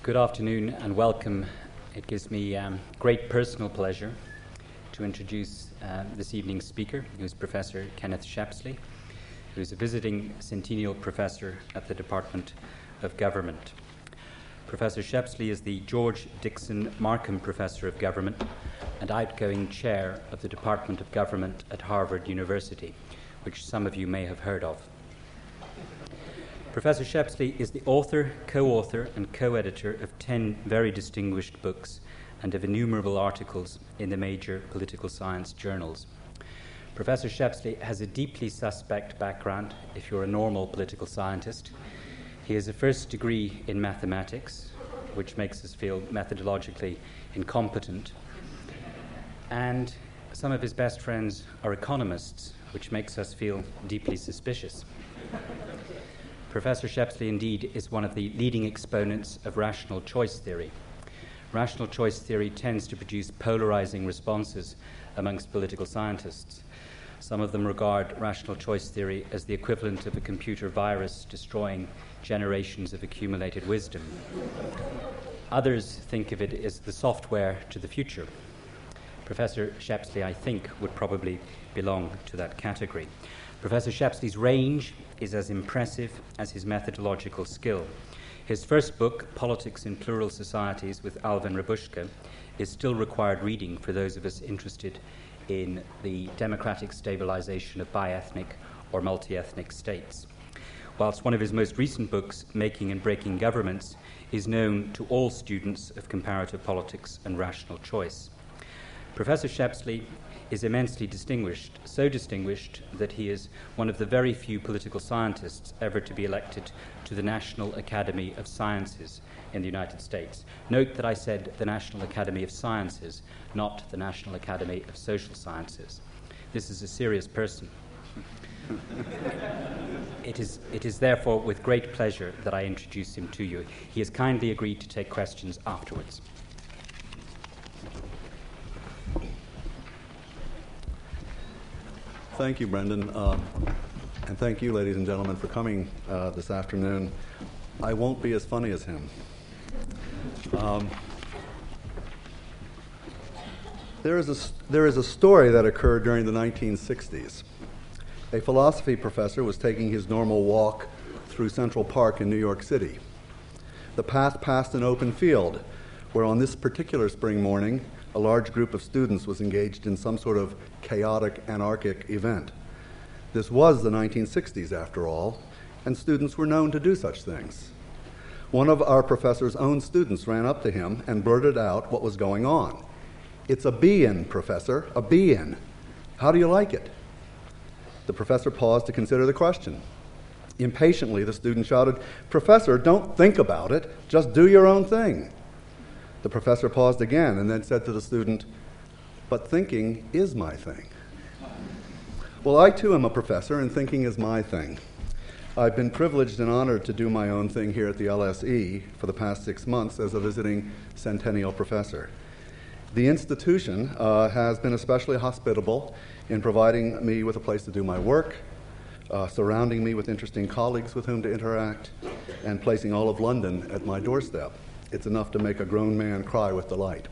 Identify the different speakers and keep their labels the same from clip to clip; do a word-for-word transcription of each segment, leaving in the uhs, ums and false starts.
Speaker 1: Good afternoon and welcome. It gives me um, great personal pleasure to introduce uh, this evening's speaker, who's Professor Kenneth Shepsley, who's a visiting Centennial Professor at the Department of Government. Professor Shepsley is the George Dixon Markham Professor of Government and outgoing Chair of the Department of Government at Harvard University, which some of you may have heard of. Professor Shepsley is the author, co-author, and co-editor of ten very distinguished books and of innumerable articles in the major political science journals. Professor Shepsley has a deeply suspect background if you're a normal political scientist. He has a first degree in mathematics, which makes us feel methodologically incompetent. And some of his best friends are economists, which makes us feel deeply suspicious. Professor Shepsley, indeed, is one of the leading exponents of rational choice theory. Rational choice theory tends to produce polarizing responses amongst political scientists. Some of them regard rational choice theory as the equivalent of a computer virus destroying generations of accumulated wisdom. Others think of it as the software to the future. Professor Shepsley, I think, would probably belong to that category. Professor Shepsley's range is as impressive as his methodological skill. His first book, Politics in Plural Societies with Alvin Rabushka, is still required reading for those of us interested in the democratic stabilization of bi-ethnic or multi-ethnic states. Whilst one of his most recent books, Making and Breaking Governments, is known to all students of comparative politics and rational choice. Professor Shepsley is immensely distinguished, so distinguished that he is one of the very few political scientists ever to be elected to the National Academy of Sciences in the United States. Note that I said the National Academy of Sciences, not the National Academy of Social Sciences. This is a serious person. It is, it is therefore with great pleasure that I introduce him to you. He has kindly agreed to take questions afterwards.
Speaker 2: Thank you, Brendan, uh, and thank you, ladies and gentlemen, for coming uh, this afternoon. I won't be as funny as him. Um, there is a, there is a story that occurred during the nineteen sixties. A philosophy professor was taking his normal walk through Central Park in New York City. The path passed an open field where on this particular spring morning, a large group of students was engaged in some sort of chaotic, anarchic event. This was the nineteen sixties, after all, and students were known to do such things. One of our professor's own students ran up to him and blurted out what was going on. "It's a be-in, Professor, a be-in. How do you like it?" The professor paused to consider the question. Impatiently, the student shouted, "Professor, don't think about it, just do your own thing." The professor paused again and then said to the student, "But thinking is my thing." Well, I too am a professor, and thinking is my thing. I've been privileged and honored to do my own thing here at the L S E for the past six months as a visiting Centennial Professor. The institution uh, has been especially hospitable in providing me with a place to do my work, uh, surrounding me with interesting colleagues with whom to interact, and placing all of London at my doorstep. It's enough to make a grown man cry with delight.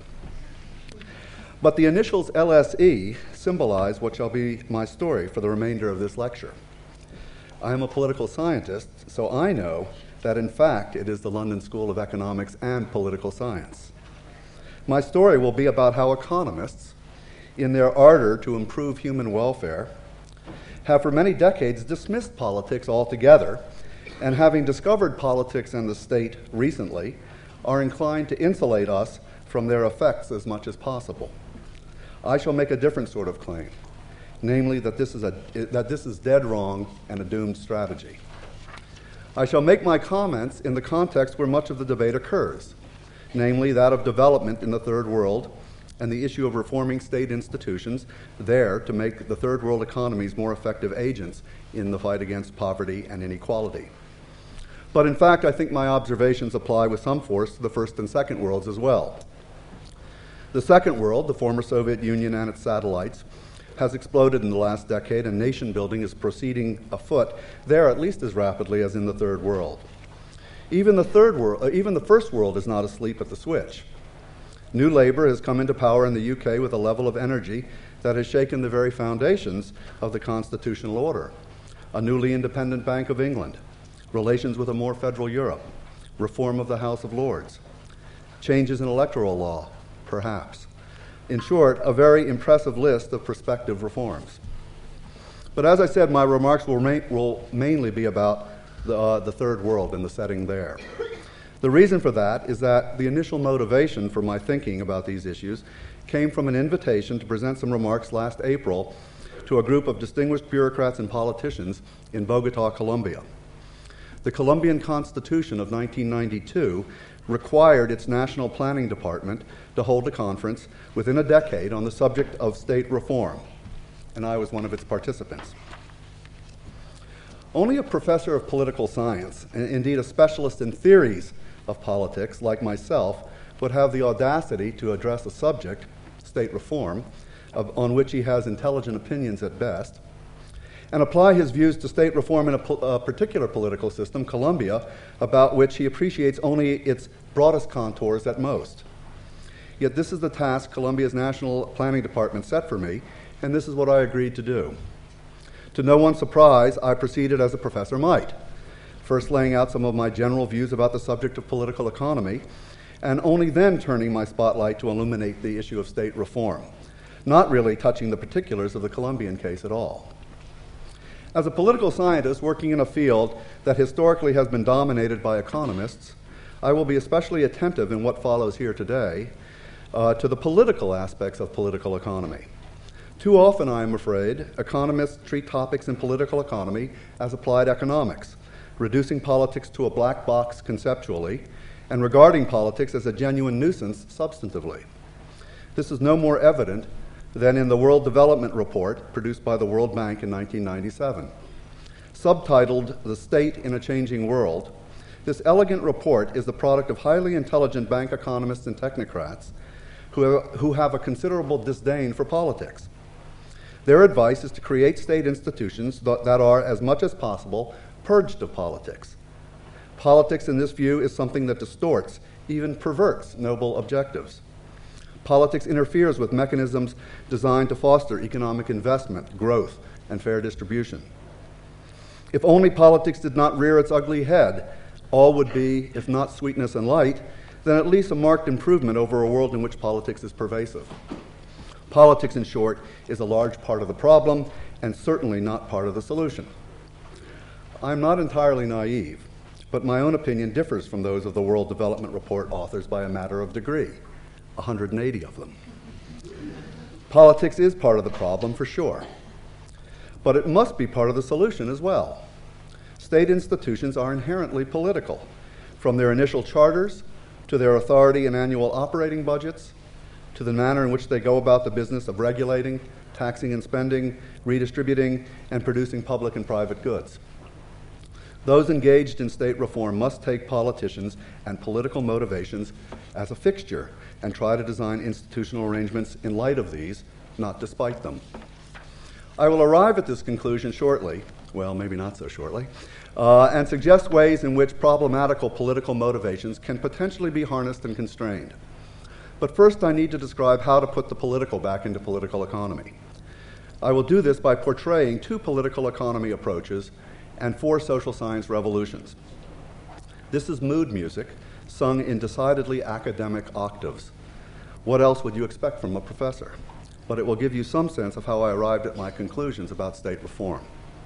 Speaker 2: But the initials L S E symbolize what shall be my story for the remainder of this lecture. I am a political scientist, so I know that in fact it is the London School of Economics and Political Science. My story will be about how economists, in their ardor to improve human welfare, have for many decades dismissed politics altogether, and having discovered politics and the state recently, are inclined to insulate us from their effects as much as possible. I shall make a different sort of claim, namely that this is a that this is dead wrong and a doomed strategy. I shall make my comments in the context where much of the debate occurs, namely that of development in the Third World and the issue of reforming state institutions there to make the Third World economies more effective agents in the fight against poverty and inequality. But in fact, I think my observations apply with some force to the First and Second Worlds as well. The Second World, the former Soviet Union and its satellites, has exploded in the last decade, and nation building is proceeding afoot there at least as rapidly as in the Third World. Even the third world, uh, even the first world is not asleep at the switch. New Labour has come into power in the U K with a level of energy that has shaken the very foundations of the constitutional order. A newly independent Bank of England, relations with a more federal Europe, reform of the House of Lords, changes in electoral law, perhaps. In short, a very impressive list of prospective reforms. But as I said, my remarks will, ma- will mainly be about the, uh, the third world and the setting there. The reason for that is that the initial motivation for my thinking about these issues came from an invitation to present some remarks last April to a group of distinguished bureaucrats and politicians in Bogota, Colombia. The Colombian Constitution of nineteen ninety-two required its National Planning Department to hold a conference within a decade on the subject of state reform, and I was one of its participants. Only a professor of political science, and indeed a specialist in theories of politics like myself, would have the audacity to address a subject, state reform, of, on which he has intelligent opinions at best, and apply his views to state reform in a, po- a particular political system, Colombia, about which he appreciates only its broadest contours at most. Yet this is the task Colombia's National Planning Department set for me, and this is what I agreed to do. To no one's surprise, I proceeded as a professor might, first laying out some of my general views about the subject of political economy, and only then turning my spotlight to illuminate the issue of state reform, not really touching the particulars of the Colombian case at all. As a political scientist working in a field that historically has been dominated by economists, I will be especially attentive in what follows here today uh, to the political aspects of political economy. Too often, I am afraid, economists treat topics in political economy as applied economics, reducing politics to a black box conceptually, and regarding politics as a genuine nuisance substantively. This is no more evident than in the World Development Report produced by the World Bank in nineteen ninety-seven. Subtitled The State in a Changing World, this elegant report is the product of highly intelligent bank economists and technocrats who have, who have a considerable disdain for politics. Their advice is to create state institutions that, that are, as much as possible, purged of politics. Politics, in this view, is something that distorts, even perverts, noble objectives. Politics interferes with mechanisms designed to foster economic investment, growth, and fair distribution. If only politics did not rear its ugly head, all would be, if not sweetness and light, then at least a marked improvement over a world in which politics is pervasive. Politics, in short, is a large part of the problem and certainly not part of the solution. I'm not entirely naive, but my own opinion differs from those of the World Development Report authors by a matter of degree, one hundred eighty of them. Politics is part of the problem, for sure, but it must be part of the solution as well. State institutions are inherently political, from their initial charters to their authority and annual operating budgets, to the manner in which they go about the business of regulating, taxing and spending, redistributing, and producing public and private goods. Those engaged in state reform must take politicians and political motivations as a fixture and try to design institutional arrangements in light of these, not despite them. I will arrive at this conclusion shortly, well, maybe not so shortly, uh, and suggest ways in which problematical political motivations can potentially be harnessed and constrained. But first, I need to describe how to put the political back into political economy. I will do this by portraying two political economy approaches and four social science revolutions. This is mood music, sung in decidedly academic octaves. What else would you expect from a professor? But it will give you some sense of how I arrived at my conclusions about state reform.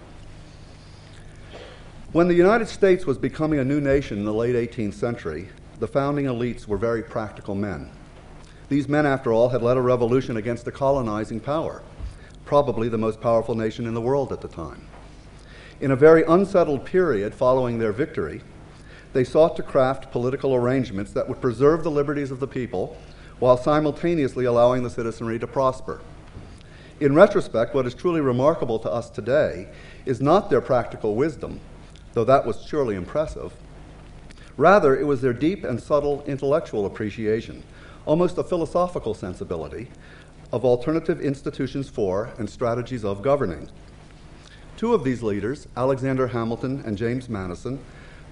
Speaker 2: When the United States was becoming a new nation in the late eighteenth century, the founding elites were very practical men. These men, after all, had led a revolution against a colonizing power, probably the most powerful nation in the world at the time. In a very unsettled period following their victory, they sought to craft political arrangements that would preserve the liberties of the people while simultaneously allowing the citizenry to prosper. In retrospect, what is truly remarkable to us today is not their practical wisdom, though that was surely impressive. Rather, it was their deep and subtle intellectual appreciation, almost a philosophical sensibility, of alternative institutions for and strategies of governing. Two of these leaders, Alexander Hamilton and James Madison,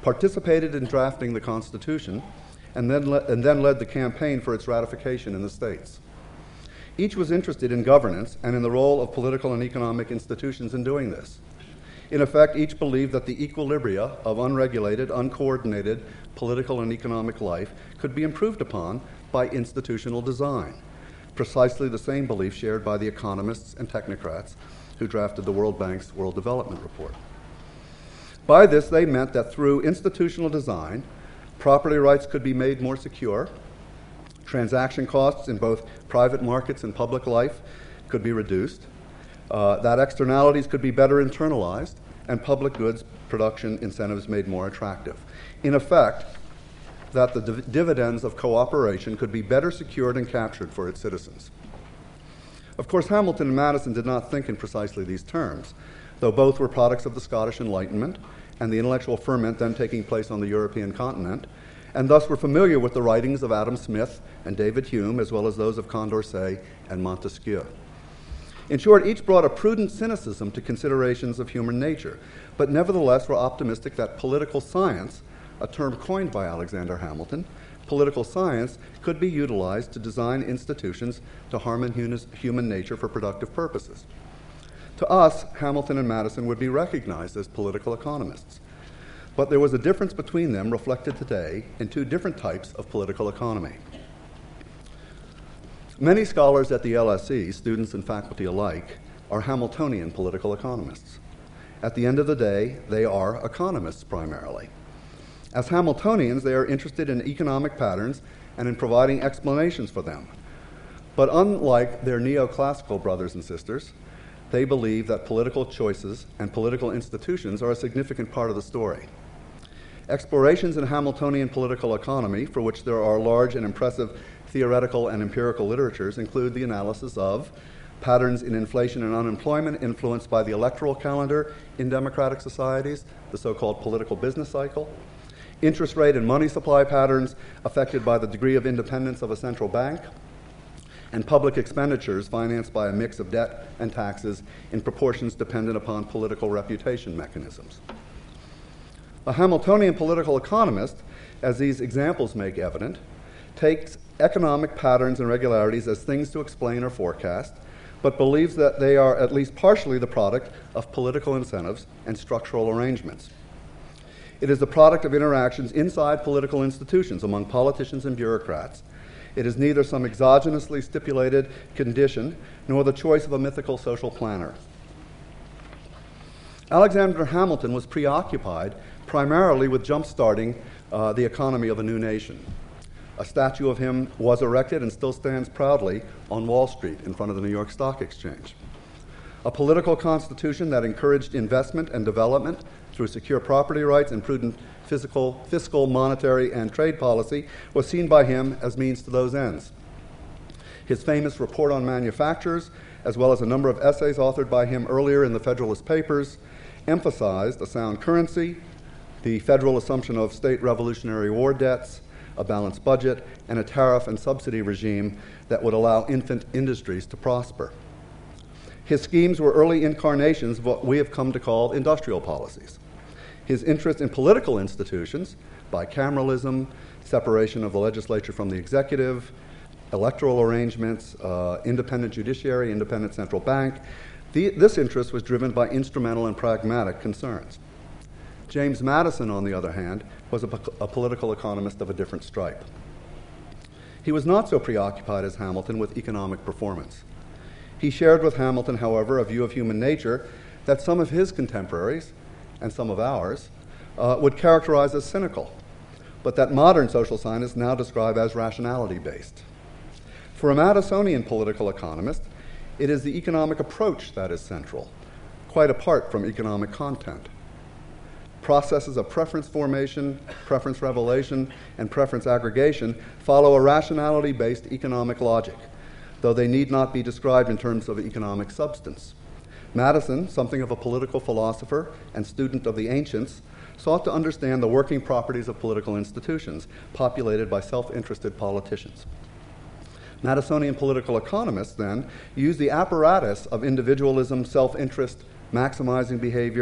Speaker 2: participated in drafting the Constitution, and then, le- and then led the campaign for its ratification in the states. Each was interested in governance and in the role of political and economic institutions in doing this. In effect, each believed that the equilibria of unregulated, uncoordinated political and economic life could be improved upon by institutional design, precisely the same belief shared by the economists and technocrats who drafted the World Bank's World Development Report. By this, they meant that through institutional design, property rights could be made more secure, transaction costs in both private markets and public life could be reduced, uh, that externalities could be better internalized, and public goods production incentives made more attractive. In effect, that the div- dividends of cooperation could be better secured and captured for its citizens. Of course, Hamilton and Madison did not think in precisely these terms, though both were products of the Scottish Enlightenment and the intellectual ferment then taking place on the European continent, and thus were familiar with the writings of Adam Smith and David Hume, as well as those of Condorcet and Montesquieu. In short, each brought a prudent cynicism to considerations of human nature, but nevertheless were optimistic that political science, a term coined by Alexander Hamilton, political science could be utilized to design institutions to harness human nature for productive purposes. To us, Hamilton and Madison would be recognized as political economists, but there was a difference between them reflected today in two different types of political economy. Many scholars at the L S E, students and faculty alike, are Hamiltonian political economists. At the end of the day, they are economists primarily. As Hamiltonians, they are interested in economic patterns and in providing explanations for them. But unlike their neoclassical brothers and sisters, they believe that political choices and political institutions are a significant part of the story. Explorations in Hamiltonian political economy, for which there are large and impressive theoretical and empirical literatures, include the analysis of patterns in inflation and unemployment influenced by the electoral calendar in democratic societies, the so-called political business cycle, interest rate and money supply patterns affected by the degree of independence of a central bank, and public expenditures financed by a mix of debt and taxes in proportions dependent upon political reputation mechanisms. A Hamiltonian political economist, as these examples make evident, takes economic patterns and regularities as things to explain or forecast, but believes that they are at least partially the product of political incentives and structural arrangements. It is the product of interactions inside political institutions among politicians and bureaucrats. It is neither some exogenously stipulated condition nor the choice of a mythical social planner. Alexander Hamilton was preoccupied primarily with jump-starting uh, the economy of a new nation. A statue of him was erected and still stands proudly on Wall Street in front of the New York Stock Exchange. A political constitution that encouraged investment and development through secure property rights and prudent physical, fiscal, monetary, and trade policy was seen by him as means to those ends. His famous Report on Manufactures, as well as a number of essays authored by him earlier in the Federalist Papers, emphasized a sound currency, the federal assumption of state Revolutionary War debts, a balanced budget, and a tariff and subsidy regime that would allow infant industries to prosper. His schemes were early incarnations of what we have come to call industrial policies. His interest in political institutions, bicameralism, separation of the legislature from the executive, electoral arrangements, uh, independent judiciary, independent central bank, the, this interest was driven by instrumental and pragmatic concerns. James Madison, on the other hand, was a, a political economist of a different stripe. He was not so preoccupied as Hamilton with economic performance. He shared with Hamilton, however, a view of human nature that some of his contemporaries, and some of ours, uh, would characterize as cynical, but that modern social scientists now describe as rationality-based. For a Madisonian political economist, it is the economic approach that is central, quite apart from economic content. Processes of preference formation, preference revelation, and preference aggregation follow a rationality-based economic logic, though they need not be described in terms of economic substance. Madison, something of a political philosopher and student of the ancients, sought to understand the working properties of political institutions populated by self-interested politicians. Madisonian political economists, then, used the apparatus of individualism, self-interest, maximizing behavior,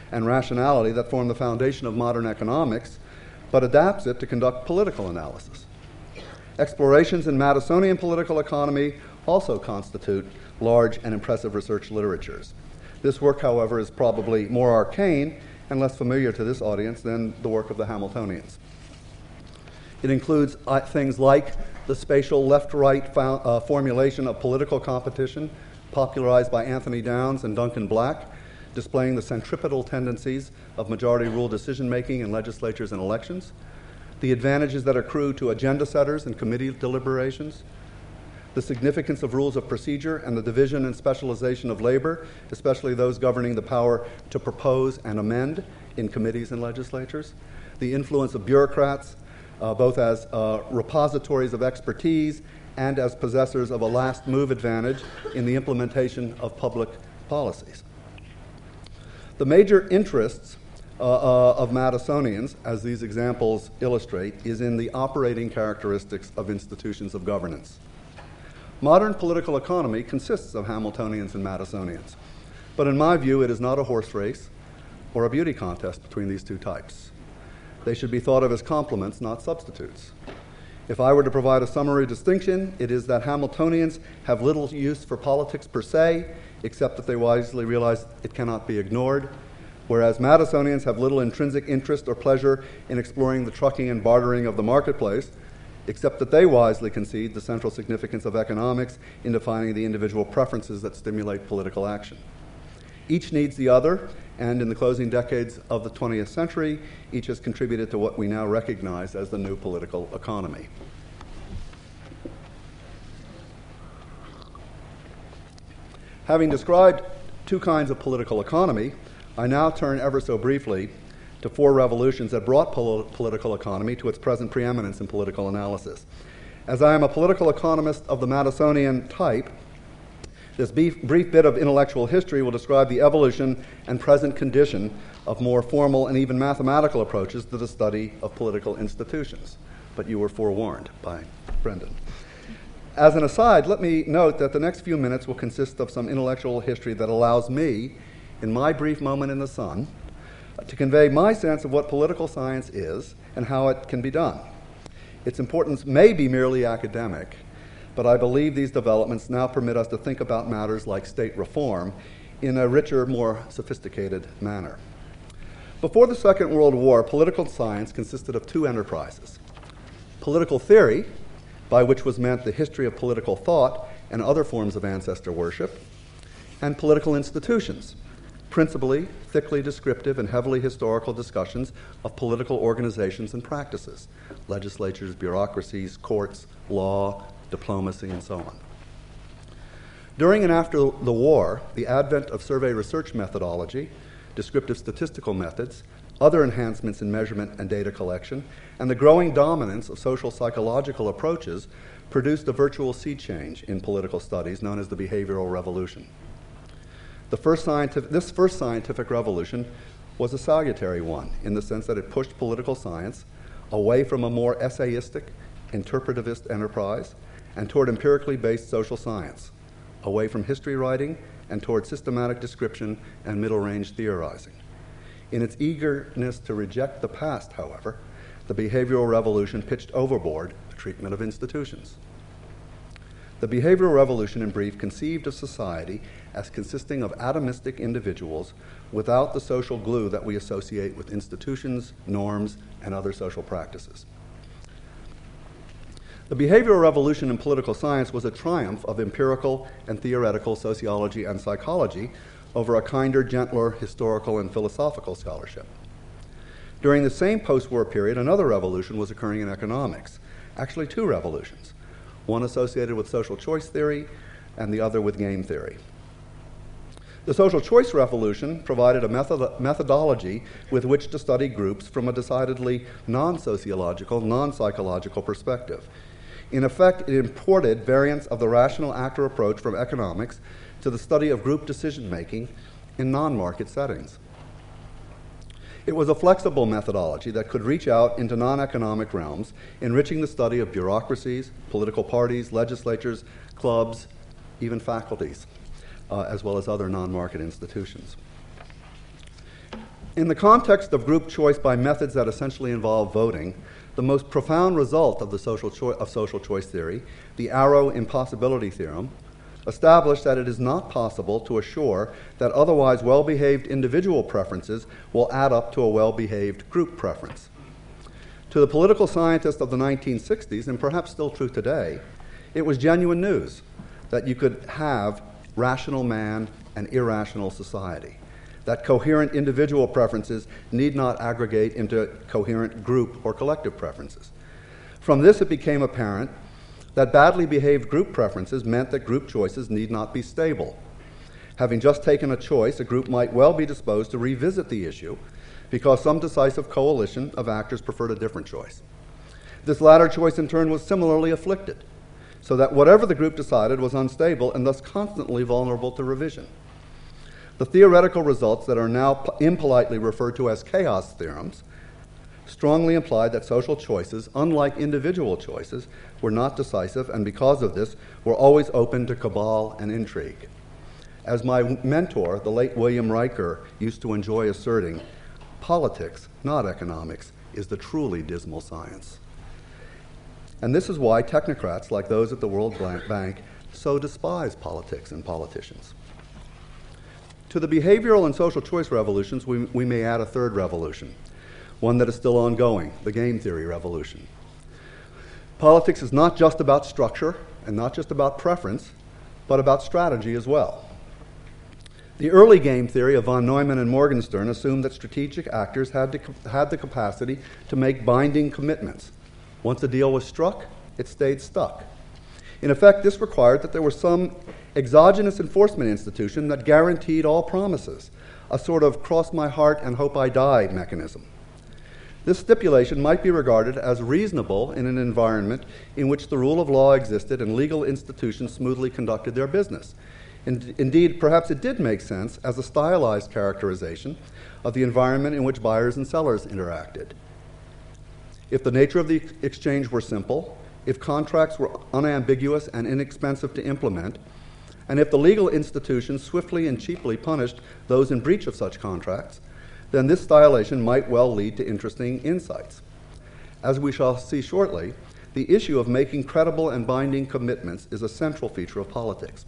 Speaker 2: and rationality that form the foundation of modern economics, but adapts it to conduct political analysis. Explorations in Madisonian political economy also constitute large and impressive research literatures. This work, however, is probably more arcane and less familiar to this audience than the work of the Hamiltonians. It includes uh, things like the spatial left-right fo- uh, formulation of political competition, popularized by Anthony Downs and Duncan Black, displaying the centripetal tendencies of majority rule decision-making in legislatures and elections, the advantages that accrue to agenda setters and committee deliberations, the significance of rules of procedure and the division and specialization of labor, especially those governing the power to propose and amend in committees and legislatures, the influence of bureaucrats, uh, both as uh, repositories of expertise and as possessors of a last move advantage in the implementation of public policies. The major interests uh, uh, of Madisonians, as these examples illustrate, is in the operating characteristics of institutions of governance. Modern political economy consists of Hamiltonians and Madisonians, but in my view, it is not a horse race or a beauty contest between these two types. They should be thought of as complements, not substitutes. If I were to provide a summary distinction, it is that Hamiltonians have little use for politics per se, except that they wisely realize it cannot be ignored, whereas Madisonians have little intrinsic interest or pleasure in exploring the trucking and bartering of the marketplace, except that they wisely concede the central significance of economics in defining the individual preferences that stimulate political action. Each needs the other, and in the closing decades of the twentieth century, each has contributed to what we now recognize as the new political economy. Having described two kinds of political economy, I now turn ever so briefly to four revolutions that brought pol- political economy to its present preeminence in political analysis. As I am a political economist of the Madisonian type, this brief, brief bit of intellectual history will describe the evolution and present condition of more formal and even mathematical approaches to the study of political institutions. But you were forewarned by Brendan. As an aside, let me note that the next few minutes will consist of some intellectual history that allows me, in my brief moment in the sun, to convey my sense of what political science is and how it can be done. Its importance may be merely academic, but I believe these developments now permit us to think about matters like state reform in a richer, more sophisticated manner. Before the Second World War, political science consisted of two enterprises: political theory, by which was meant the history of political thought and other forms of ancestor worship, and political institutions, principally thickly descriptive and heavily historical discussions of political organizations and practices, legislatures, bureaucracies, courts, law, diplomacy, and so on. During and after the war, the advent of survey research methodology, descriptive statistical methods, other enhancements in measurement and data collection, and the growing dominance of social psychological approaches produced a virtual sea change in political studies known as the behavioral revolution. The first scientific, this first scientific revolution was a salutary one in the sense that it pushed political science away from a more essayistic, interpretivist enterprise and toward empirically based social science, away from history writing and toward systematic description and middle-range theorizing. In its eagerness to reject the past, however, the behavioral revolution pitched overboard the treatment of institutions. The behavioral revolution, in brief, conceived of society as consisting of atomistic individuals without the social glue that we associate with institutions, norms, and other social practices. The behavioral revolution in political science was a triumph of empirical and theoretical sociology and psychology over a kinder, gentler historical and philosophical scholarship. During the same post-war period, another revolution was occurring in economics, actually two revolutions, one associated with social choice theory and the other with game theory. The social choice revolution provided a method- methodology with which to study groups from a decidedly non-sociological, non-psychological perspective. In effect, it imported variants of the rational actor approach from economics to the study of group decision-making in non-market settings. It was a flexible methodology that could reach out into non-economic realms, enriching the study of bureaucracies, political parties, legislatures, clubs, even faculties, uh, as well as other non-market institutions. In the context of group choice by methods that essentially involve voting, the most profound result of the social choi- of social choice theory, the Arrow impossibility theorem, established that it is not possible to assure that otherwise well-behaved individual preferences will add up to a well-behaved group preference. To the political scientists of the nineteen sixties, and perhaps still true today, it was genuine news that you could have rational man and irrational society, that coherent individual preferences need not aggregate into coherent group or collective preferences. From this, it became apparent that badly behaved group preferences meant that group choices need not be stable. Having just taken a choice, a group might well be disposed to revisit the issue because some decisive coalition of actors preferred a different choice. This latter choice, in turn, was similarly afflicted, so that whatever the group decided was unstable and thus constantly vulnerable to revision. The theoretical results that are now impolitely referred to as chaos theorems strongly implied that social choices, unlike individual choices, were not decisive, and because of this, were always open to cabal and intrigue. As my mentor, the late William Riker, used to enjoy asserting, politics, not economics, is the truly dismal science. And this is why technocrats like those at the World Bank so despise politics and politicians. To the behavioral and social choice revolutions, we, we may add a third revolution, one that is still ongoing, the game theory revolution. Politics is not just about structure and not just about preference, but about strategy as well. The early game theory of von Neumann and Morgenstern assumed that strategic actors had, to, had the capacity to make binding commitments. Once a deal was struck, it stayed stuck. In effect, this required that there was some exogenous enforcement institution that guaranteed all promises, a sort of cross my heart and hope I die mechanism. This stipulation might be regarded as reasonable in an environment in which the rule of law existed and legal institutions smoothly conducted their business. In- indeed, perhaps it did make sense as a stylized characterization of the environment in which buyers and sellers interacted. If the nature of the ex- exchange were simple, if contracts were unambiguous and inexpensive to implement, and if the legal institutions swiftly and cheaply punished those in breach of such contracts, then this stylization might well lead to interesting insights. As we shall see shortly, the issue of making credible and binding commitments is a central feature of politics.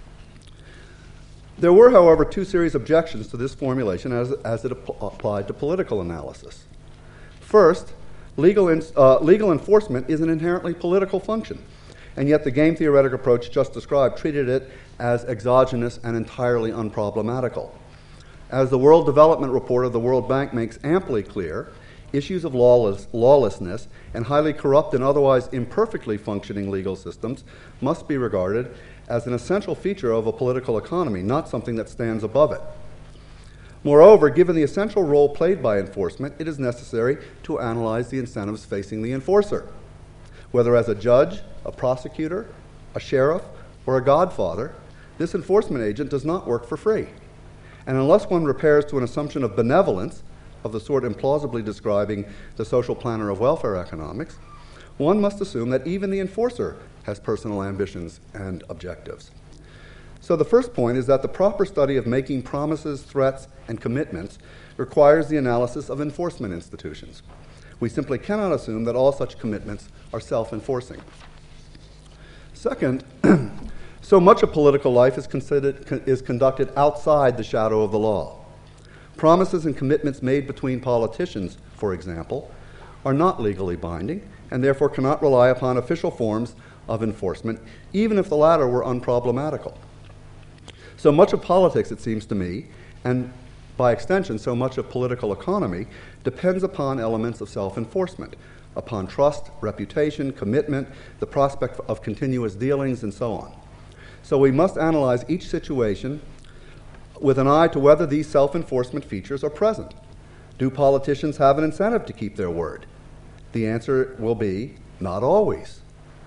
Speaker 2: There were, however, two serious objections to this formulation as, as it ap- applied to political analysis. First, legal, in, uh, legal enforcement is an inherently political function, and yet the game theoretic approach just described treated it as exogenous and entirely unproblematical. As the World Development Report of the World Bank makes amply clear, issues of lawless, lawlessness and highly corrupt and otherwise imperfectly functioning legal systems must be regarded as an essential feature of a political economy, not something that stands above it. Moreover, given the essential role played by enforcement, it is necessary to analyze the incentives facing the enforcer. Whether as a judge, a prosecutor, a sheriff, or a godfather, this enforcement agent does not work for free. And unless one repairs to an assumption of benevolence, of the sort implausibly describing the social planner of welfare economics, one must assume that even the enforcer has personal ambitions and objectives. So the first point is that the proper study of making promises, threats, and commitments requires the analysis of enforcement institutions. We simply cannot assume that all such commitments are self-enforcing. Second, so much of political life is, considered, is conducted outside the shadow of the law. Promises and commitments made between politicians, for example, are not legally binding and therefore cannot rely upon official forms of enforcement, even if the latter were unproblematical. So much of politics, it seems to me, and by extension so much of political economy, depends upon elements of self-enforcement, upon trust, reputation, commitment, the prospect of continuous dealings, and so on. So we must analyze each situation with an eye to whether these self-enforcement features are present. Do politicians have an incentive to keep their word? The answer will be, not always.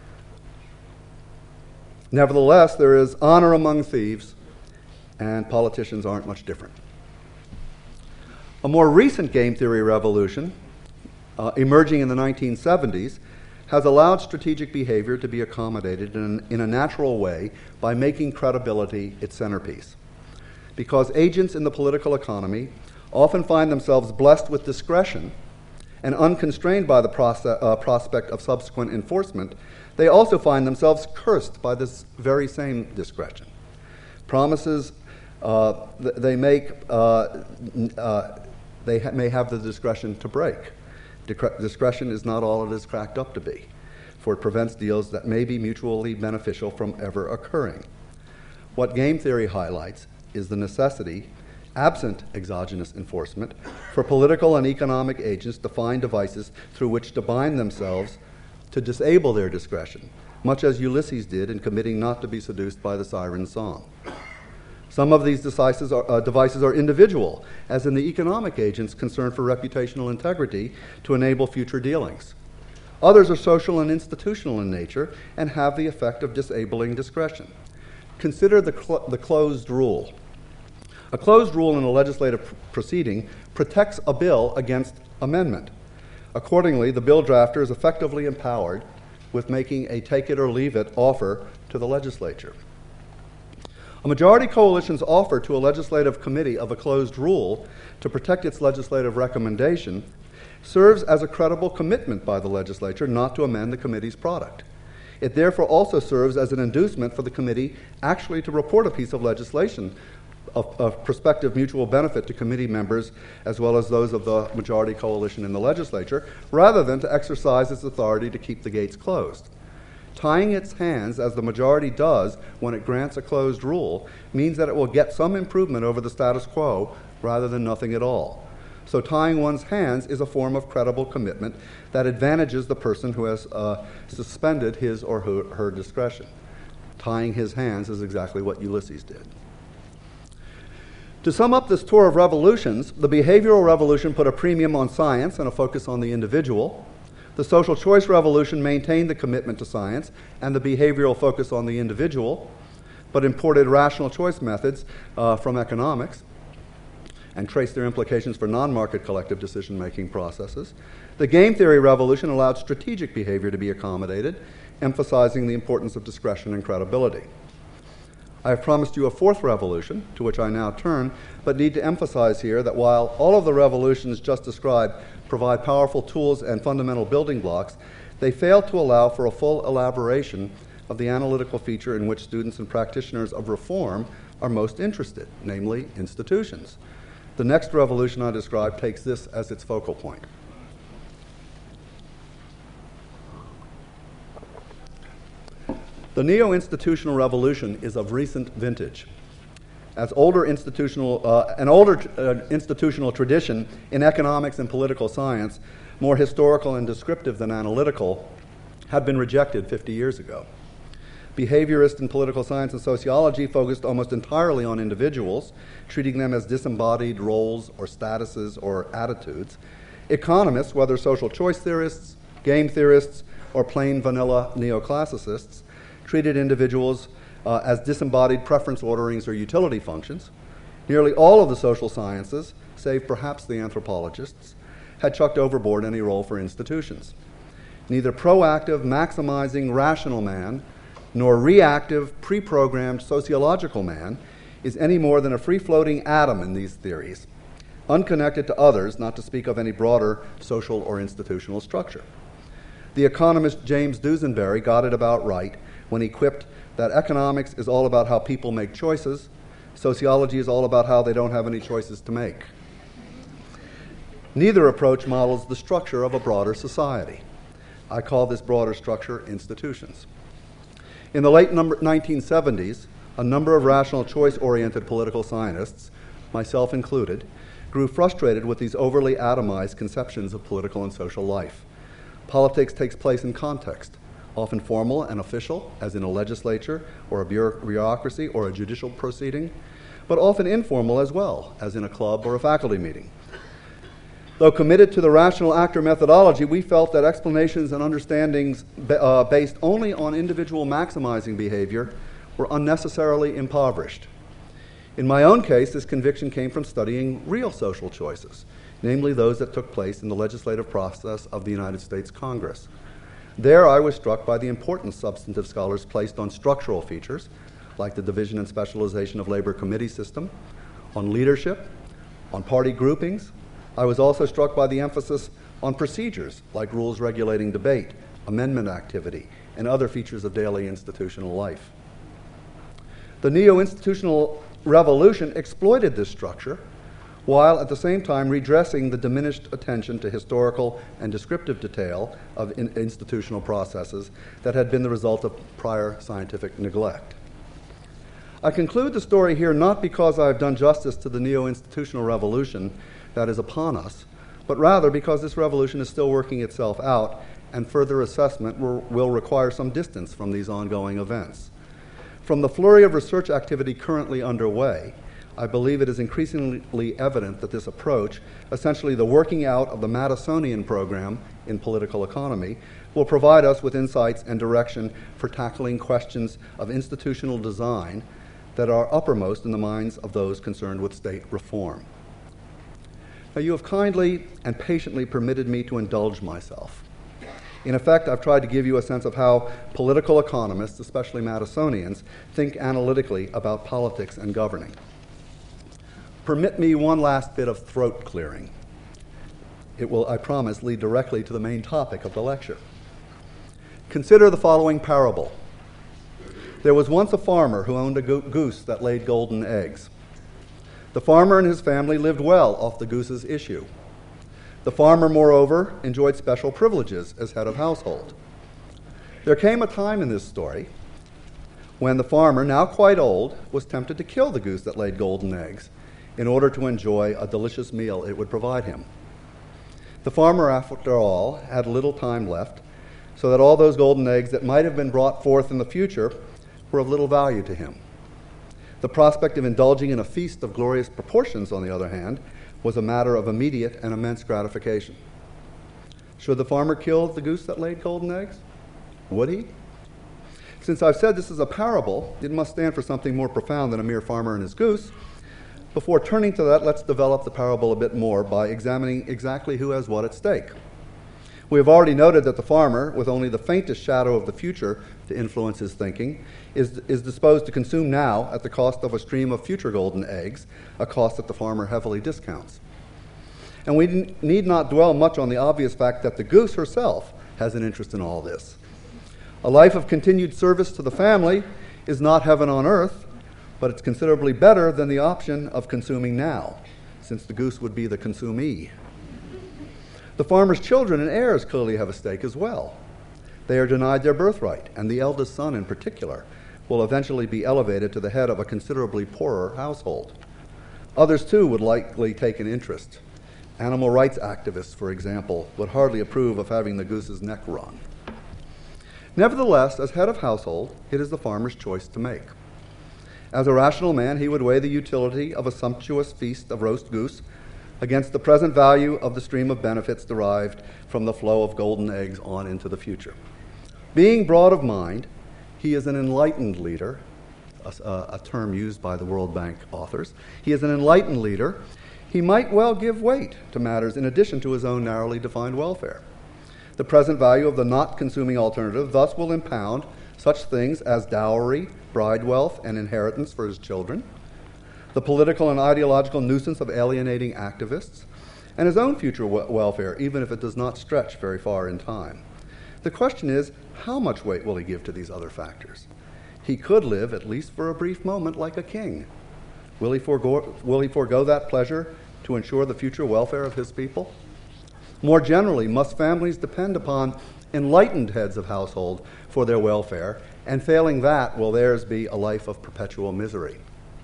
Speaker 2: Nevertheless, there is honor among thieves, and politicians aren't much different. A more recent game theory revolution, uh, emerging in the nineteen seventies, has allowed strategic behavior to be accommodated in, in a natural way by making credibility its centerpiece. Because agents in the political economy often find themselves blessed with discretion and unconstrained by the process, uh, prospect of subsequent enforcement, they also find themselves cursed by this very same discretion. Promises uh, th- they make, uh, uh, they ha- may have the discretion to break. Discre- discretion is not all it is cracked up to be, for it prevents deals that may be mutually beneficial from ever occurring. What game theory highlights is the necessity, absent exogenous enforcement, for political and economic agents to find devices through which to bind themselves to disable their discretion, much as Ulysses did in committing not to be seduced by the siren song. Some of these devices are, uh, devices are individual, as in the economic agents concerned for reputational integrity to enable future dealings. Others are social and institutional in nature and have the effect of disabling discretion. Consider the, cl- the closed rule. A closed rule in a legislative pr- proceeding protects a bill against amendment. Accordingly, the bill drafter is effectively empowered with making a take-it-or-leave-it offer to the legislature. A majority coalition's offer to a legislative committee of a closed rule to protect its legislative recommendation serves as a credible commitment by the legislature not to amend the committee's product. It therefore also serves as an inducement for the committee actually to report a piece of legislation of, of prospective mutual benefit to committee members as well as those of the majority coalition in the legislature, rather than to exercise its authority to keep the gates closed. Tying its hands, as the majority does when it grants a closed rule, means that it will get some improvement over the status quo rather than nothing at all. So tying one's hands is a form of credible commitment that advantages the person who has uh, suspended his or her, her discretion. Tying his hands is exactly what Ulysses did. To sum up this tour of revolutions, the behavioral revolution put a premium on science and a focus on the individual. The social choice revolution maintained the commitment to science and the behavioral focus on the individual, but imported rational choice methods uh, from economics and traced their implications for non-market collective decision-making processes. The game theory revolution allowed strategic behavior to be accommodated, emphasizing the importance of discretion and credibility. I have promised you a fourth revolution, to which I now turn, but need to emphasize here that while all of the revolutions just described provide powerful tools and fundamental building blocks, they fail to allow for a full elaboration of the analytical feature in which students and practitioners of reform are most interested, namely institutions. The next revolution I describe takes this as its focal point. The neo-institutional revolution is of recent vintage. As older institutional, uh, an older uh, institutional tradition in economics and political science, more historical and descriptive than analytical, had been rejected fifty years ago. Behaviorists in political science and sociology focused almost entirely on individuals, treating them as disembodied roles or statuses or attitudes. Economists, whether social choice theorists, game theorists, or plain vanilla neoclassicists, treated individuals uh, as disembodied preference orderings or utility functions. Nearly all of the social sciences, save perhaps the anthropologists, had chucked overboard any role for institutions. Neither proactive, maximizing, rational man, nor reactive, pre-programmed sociological man is any more than a free-floating atom in these theories, unconnected to others, not to speak of any broader social or institutional structure. The economist James Dusenberry got it about right when he quipped that economics is all about how people make choices, sociology is all about how they don't have any choices to make. Neither approach models the structure of a broader society. I call this broader structure institutions. In the late number nineteen seventies, a number of rational choice-oriented political scientists, myself included, grew frustrated with these overly atomized conceptions of political and social life. Politics takes place in context, often formal and official, as in a legislature or a bureaucracy or a judicial proceeding, but often informal as well, as in a club or a faculty meeting. Though committed to the rational actor methodology, we felt that explanations and understandings uh, based only on individual maximizing behavior were unnecessarily impoverished. In my own case, this conviction came from studying real social choices, namely those that took place in the legislative process of the United States Congress. There I was struck by the importance substantive scholars placed on structural features, like the division and specialization of labor committee system, on leadership, On party groupings, I was also struck by the emphasis on procedures like rules regulating debate, amendment activity, and other features of daily institutional life. The neo-institutional revolution exploited this structure while at the same time redressing the diminished attention to historical and descriptive detail of in institutional processes that had been the result of prior scientific neglect. I conclude the story here not because I have done justice to the neo-institutional revolution that is upon us, but rather because this revolution is still working itself out and further assessment will, will require some distance from these ongoing events. From the flurry of research activity currently underway, I believe it is increasingly evident that this approach, essentially the working out of the Madisonian program in political economy, will provide us with insights and direction for tackling questions of institutional design that are uppermost in the minds of those concerned with state reform. Now, you have kindly and patiently permitted me to indulge myself. In effect, I've tried to give you a sense of how political economists, especially Madisonians, think analytically about politics and governing. Permit me one last bit of throat clearing. It will, I promise, lead directly to the main topic of the lecture. Consider the following parable. There was once a farmer who owned a go- goose that laid golden eggs. The farmer and his family lived well off the goose's issue. The farmer, moreover, enjoyed special privileges as head of household. There came a time in this story when the farmer, now quite old, was tempted to kill the goose that laid golden eggs in order to enjoy a delicious meal it would provide him. The farmer, after all, had little time left, so that all those golden eggs that might have been brought forth in the future were of little value to him. The prospect of indulging in a feast of glorious proportions, on the other hand, was a matter of immediate and immense gratification. Should the farmer kill the goose that laid golden eggs? Would he? Since I've said this is a parable, it must stand for something more profound than a mere farmer and his goose. Before turning to that, let's develop the parable a bit more by examining exactly who has what at stake. We have already noted that the farmer, with only the faintest shadow of the future to influence his thinking, is, is disposed to consume now at the cost of a stream of future golden eggs, a cost that the farmer heavily discounts. And we n- need not dwell much on the obvious fact that the goose herself has an interest in all this. A life of continued service to the family is not heaven on earth, but it's considerably better than the option of consuming now, since the goose would be the consumee. The farmer's children and heirs clearly have a stake as well. They are denied their birthright, and the eldest son in particular will eventually be elevated to the head of a considerably poorer household. Others, too, would likely take an interest. Animal rights activists, for example, would hardly approve of having the goose's neck wrung. Nevertheless, as head of household, it is the farmer's choice to make. As a rational man, he would weigh the utility of a sumptuous feast of roast goose against the present value of the stream of benefits derived from the flow of golden eggs on into the future. Being broad of mind, he is an enlightened leader, a, a term used by the World Bank authors. He is an enlightened leader. He might well give weight to matters in addition to his own narrowly defined welfare. The present value of the not-consuming alternative thus will impound such things as dowry, bride wealth, and inheritance for his children, the political and ideological nuisance of alienating activists, and his own future w- welfare, even if it does not stretch very far in time. The question is, how much weight will he give to these other factors? He could live, at least for a brief moment, like a king. Will he forego, will he forego that pleasure to ensure the future welfare of his people? More generally, must families depend upon enlightened heads of household for their welfare, and failing that, will theirs be a life of perpetual misery?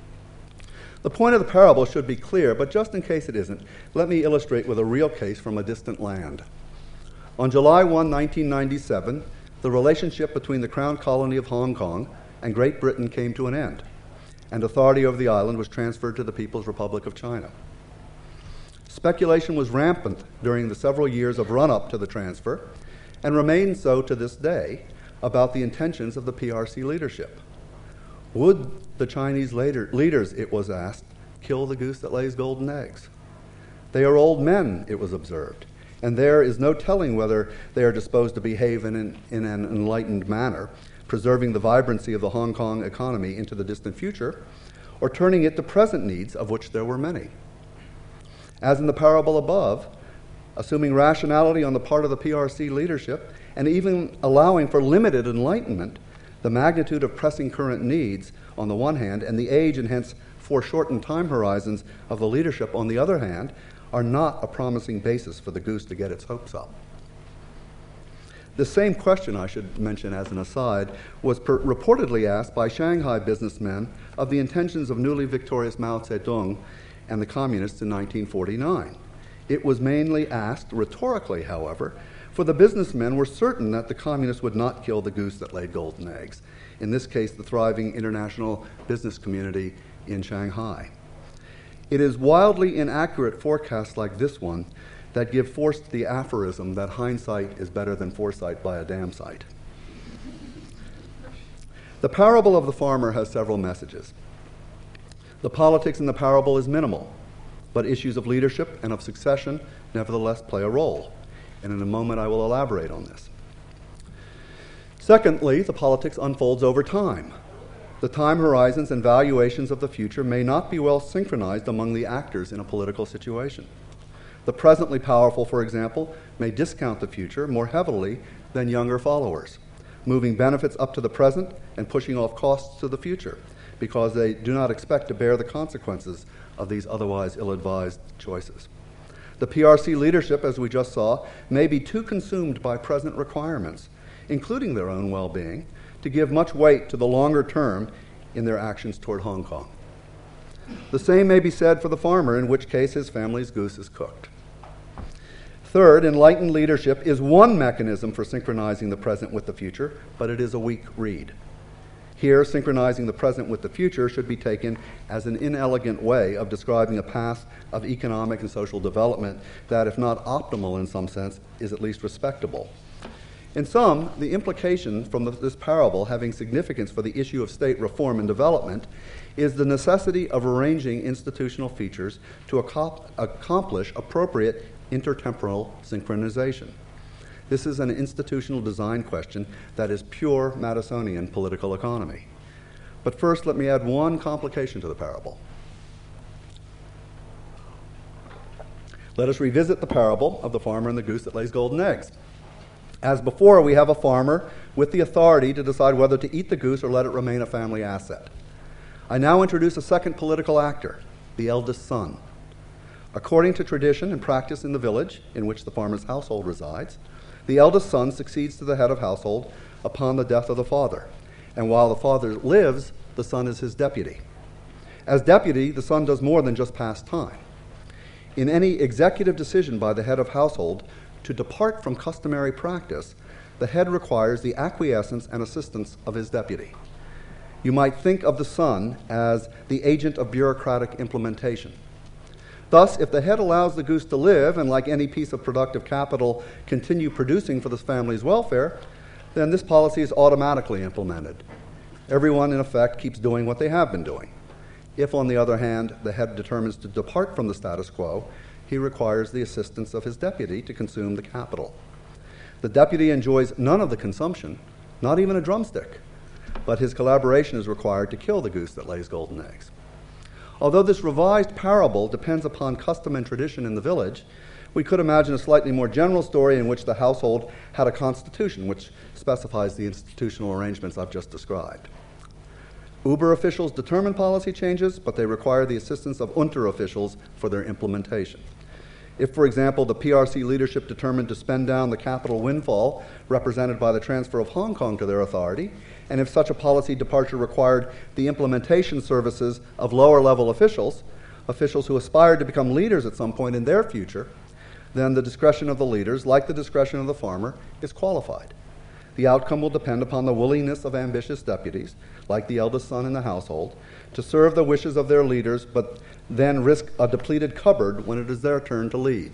Speaker 2: The point of the parable should be clear, but just in case it isn't, let me illustrate with a real case from a distant land. On July first, nineteen ninety-seven, the relationship between the Crown Colony of Hong Kong and Great Britain came to an end, and authority over the island was transferred to the People's Republic of China. Speculation was rampant during the several years of run-up to the transfer, and remains so to this day, about the intentions of the P R C leadership. Would the Chinese later, leaders, it was asked, kill the goose that lays golden eggs? They are old men, it was observed, and there is no telling whether they are disposed to behave in an, in an enlightened manner, preserving the vibrancy of the Hong Kong economy into the distant future, or turning it to present needs, of which there were many. As in the parable above, assuming rationality on the part of the P R C leadership and even allowing for limited enlightenment, the magnitude of pressing current needs on the one hand and the age and hence foreshortened time horizons of the leadership on the other hand are not a promising basis for the goose to get its hopes up. The same question, I should mention as an aside, was per- reportedly asked by Shanghai businessmen of the intentions of newly victorious Mao Zedong and the communists in nineteen forty-nine. It was mainly asked rhetorically, however, for the businessmen were certain that the communists would not kill the goose that laid golden eggs, in this case the thriving international business community in Shanghai. It is wildly inaccurate forecasts like this one that give force to the aphorism that hindsight is better than foresight by a damn sight. The parable of the farmer has several messages. The politics in the parable is minimal, but issues of leadership and of succession nevertheless play a role, and in a moment I will elaborate on this. Secondly, the politics unfolds over time. The time horizons and valuations of the future may not be well synchronized among the actors in a political situation. The presently powerful, for example, may discount the future more heavily than younger followers, moving benefits up to the present and pushing off costs to the future, because they do not expect to bear the consequences of these otherwise ill-advised choices. The P R C leadership, as we just saw, may be too consumed by present requirements, including their own well-being, to give much weight to the longer term in their actions toward Hong Kong. The same may be said for the farmer, in which case his family's goose is cooked. Third, enlightened leadership is one mechanism for synchronizing the present with the future, but it is a weak reed. Here, synchronizing the present with the future should be taken as an inelegant way of describing a path of economic and social development that, if not optimal in some sense, is at least respectable. In sum, the implication from the, this parable having significance for the issue of state reform and development is the necessity of arranging institutional features to ac- accomplish appropriate intertemporal synchronization. This is an institutional design question that is pure Madisonian political economy. But first, let me add one complication to the parable. Let us revisit the parable of the farmer and the goose that lays golden eggs. As before, we have a farmer with the authority to decide whether to eat the goose or let it remain a family asset. I now introduce a second political actor, the eldest son. According to tradition and practice in the village in which the farmer's household resides, the eldest son succeeds to the head of household upon the death of the father, and while the father lives, the son is his deputy. As deputy, the son does more than just pass time. In any executive decision by the head of household to depart from customary practice, the head requires the acquiescence and assistance of his deputy. You might think of the son as the agent of bureaucratic implementation. Thus, if the head allows the goose to live and, like any piece of productive capital, continue producing for the family's welfare, then this policy is automatically implemented. Everyone, in effect, keeps doing what they have been doing. If, on the other hand, the head determines to depart from the status quo, he requires the assistance of his deputy to consume the capital. The deputy enjoys none of the consumption, not even a drumstick, but his collaboration is required to kill the goose that lays golden eggs. Although this revised parable depends upon custom and tradition in the village, we could imagine a slightly more general story in which the household had a constitution which specifies the institutional arrangements I've just described. Uber officials determine policy changes, but they require the assistance of Unter officials for their implementation. If, for example, the P R C leadership determined to spend down the capital windfall represented by the transfer of Hong Kong to their authority, and if such a policy departure required the implementation services of lower-level officials, officials who aspired to become leaders at some point in their future, then the discretion of the leaders, like the discretion of the farmer, is qualified. The outcome will depend upon the willingness of ambitious deputies, like the eldest son in the household, to serve the wishes of their leaders, but then risk a depleted cupboard when it is their turn to lead.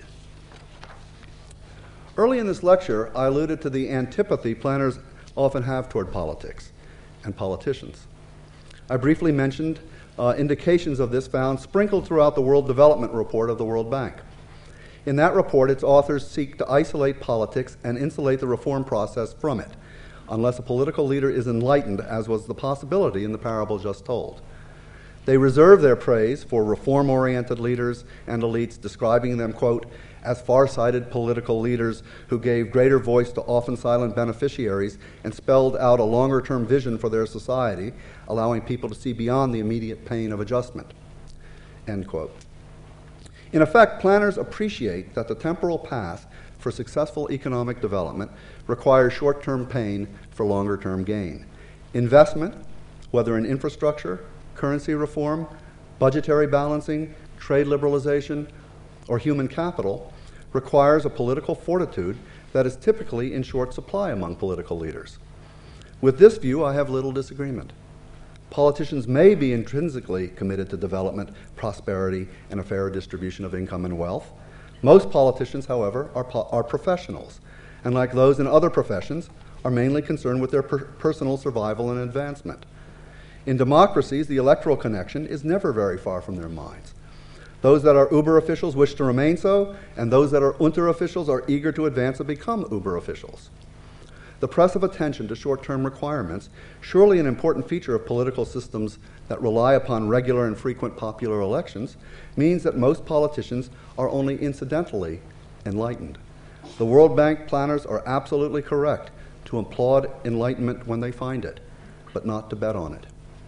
Speaker 2: Early in this lecture, I alluded to the antipathy planners often have toward politics and politicians. I briefly mentioned uh, indications of this found sprinkled throughout the World Development Report of the World Bank. In that report, its authors seek to isolate politics and insulate the reform process from it, unless a political leader is enlightened, as was the possibility in the parable just told. They reserve their praise for reform-oriented leaders and elites, describing them, quote, as far-sighted political leaders who gave greater voice to often silent beneficiaries and spelled out a longer-term vision for their society, allowing people to see beyond the immediate pain of adjustment, end quote. In effect, planners appreciate that the temporal path for successful economic development requires short-term pain for longer-term gain. Investment, whether in infrastructure, currency reform, budgetary balancing, trade liberalization, or human capital, requires a political fortitude that is typically in short supply among political leaders. With this view, I have little disagreement. Politicians may be intrinsically committed to development, prosperity, and a fair distribution of income and wealth. Most politicians, however, are, po- are professionals, and like those in other professions, are mainly concerned with their per- personal survival and advancement. In democracies, the electoral connection is never very far from their minds. Those that are Uber officials wish to remain so, and those that are Unter officials are eager to advance and become Uber officials. The press of attention to short-term requirements, surely an important feature of political systems that rely upon regular and frequent popular elections, means that most politicians are only incidentally enlightened. The World Bank planners are absolutely correct to applaud enlightenment when they find it, but not to bet on it.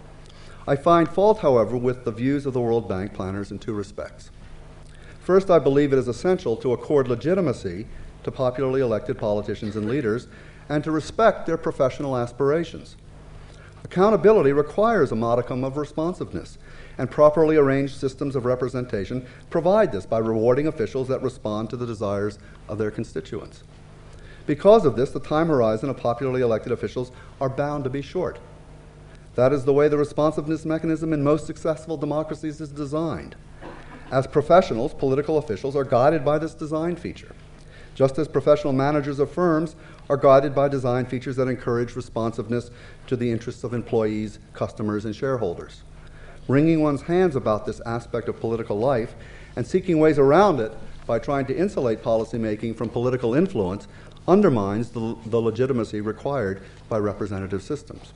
Speaker 2: I find fault, however, with the views of the World Bank planners in two respects. First, I believe it is essential to accord legitimacy to popularly elected politicians and leaders and to respect their professional aspirations. Accountability requires a modicum of responsiveness, and properly arranged systems of representation provide this by rewarding officials that respond to the desires of their constituents. Because of this, the time horizon of popularly elected officials are bound to be short. That is the way the responsiveness mechanism in most successful democracies is designed. As professionals, political officials are guided by this design feature, just as professional managers of firms are guided by design features that encourage responsiveness to the interests of employees, customers, and shareholders. Wringing one's hands about this aspect of political life and seeking ways around it by trying to insulate policymaking from political influence undermines the, the legitimacy required by representative systems.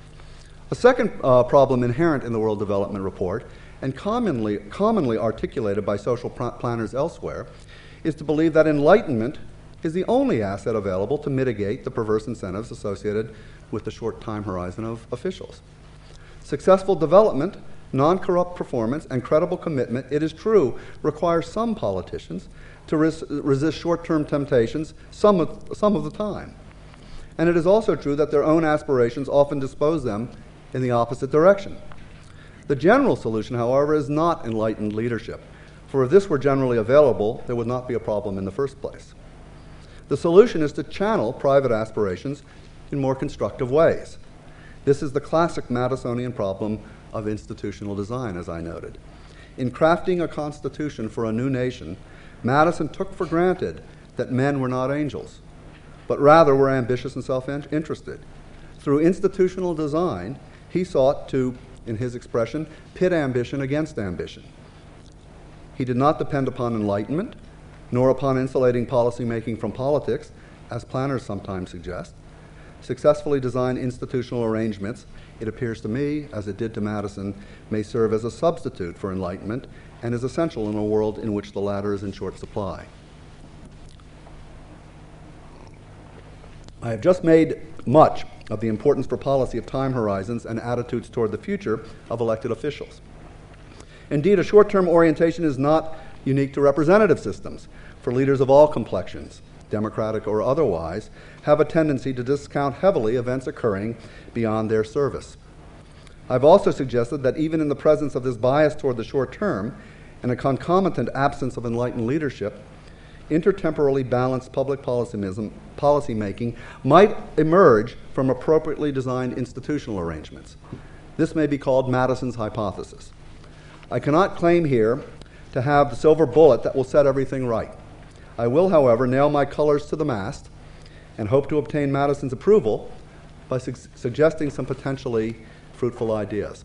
Speaker 2: A second uh, problem inherent in the World Development Report, and commonly, commonly articulated by social pr- planners elsewhere, is to believe that enlightenment is the only asset available to mitigate the perverse incentives associated with the short time horizon of officials. Successful development, non-corrupt performance, and credible commitment, it is true, require some politicians to res- resist short-term temptations some of, some of the time. And it is also true that their own aspirations often dispose them in the opposite direction. The general solution, however, is not enlightened leadership, for if this were generally available, there would not be a problem in the first place. The solution is to channel private aspirations in more constructive ways. This is the classic Madisonian problem of institutional design, as I noted. In crafting a constitution for a new nation, Madison took for granted that men were not angels, but rather were ambitious and self-interested. Through institutional design, he sought to, in his expression, pit ambition against ambition. He did not depend upon enlightenment, nor upon insulating policymaking from politics, as planners sometimes suggest. Successfully designed institutional arrangements, it appears to me, as it did to Madison, may serve as a substitute for enlightenment and is essential in a world in which the latter is in short supply. I have just made much of the importance for policy of time horizons and attitudes toward the future of elected officials. Indeed, a short-term orientation is not unique to representative systems, for leaders of all complexions, democratic or otherwise, have a tendency to discount heavily events occurring beyond their service. I've also suggested that even in the presence of this bias toward the short term and a concomitant absence of enlightened leadership, intertemporally balanced public policy making might emerge from appropriately designed institutional arrangements. This may be called Madison's hypothesis. I cannot claim here to have the silver bullet that will set everything right. I will, however, nail my colors to the mast and hope to obtain Madison's approval by su- suggesting some potentially fruitful ideas.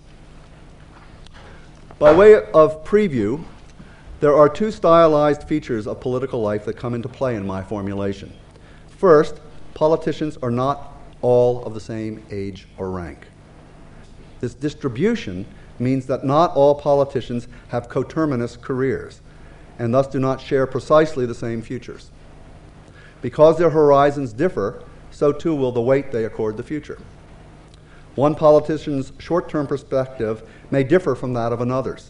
Speaker 2: By way of preview, there are two stylized features of political life that come into play in my formulation. First, politicians are not all of the same age or rank. This distribution means that not all politicians have coterminous careers, and thus do not share precisely the same futures. Because their horizons differ, so too will the weight they accord the future. One politician's short-term perspective may differ from that of another's.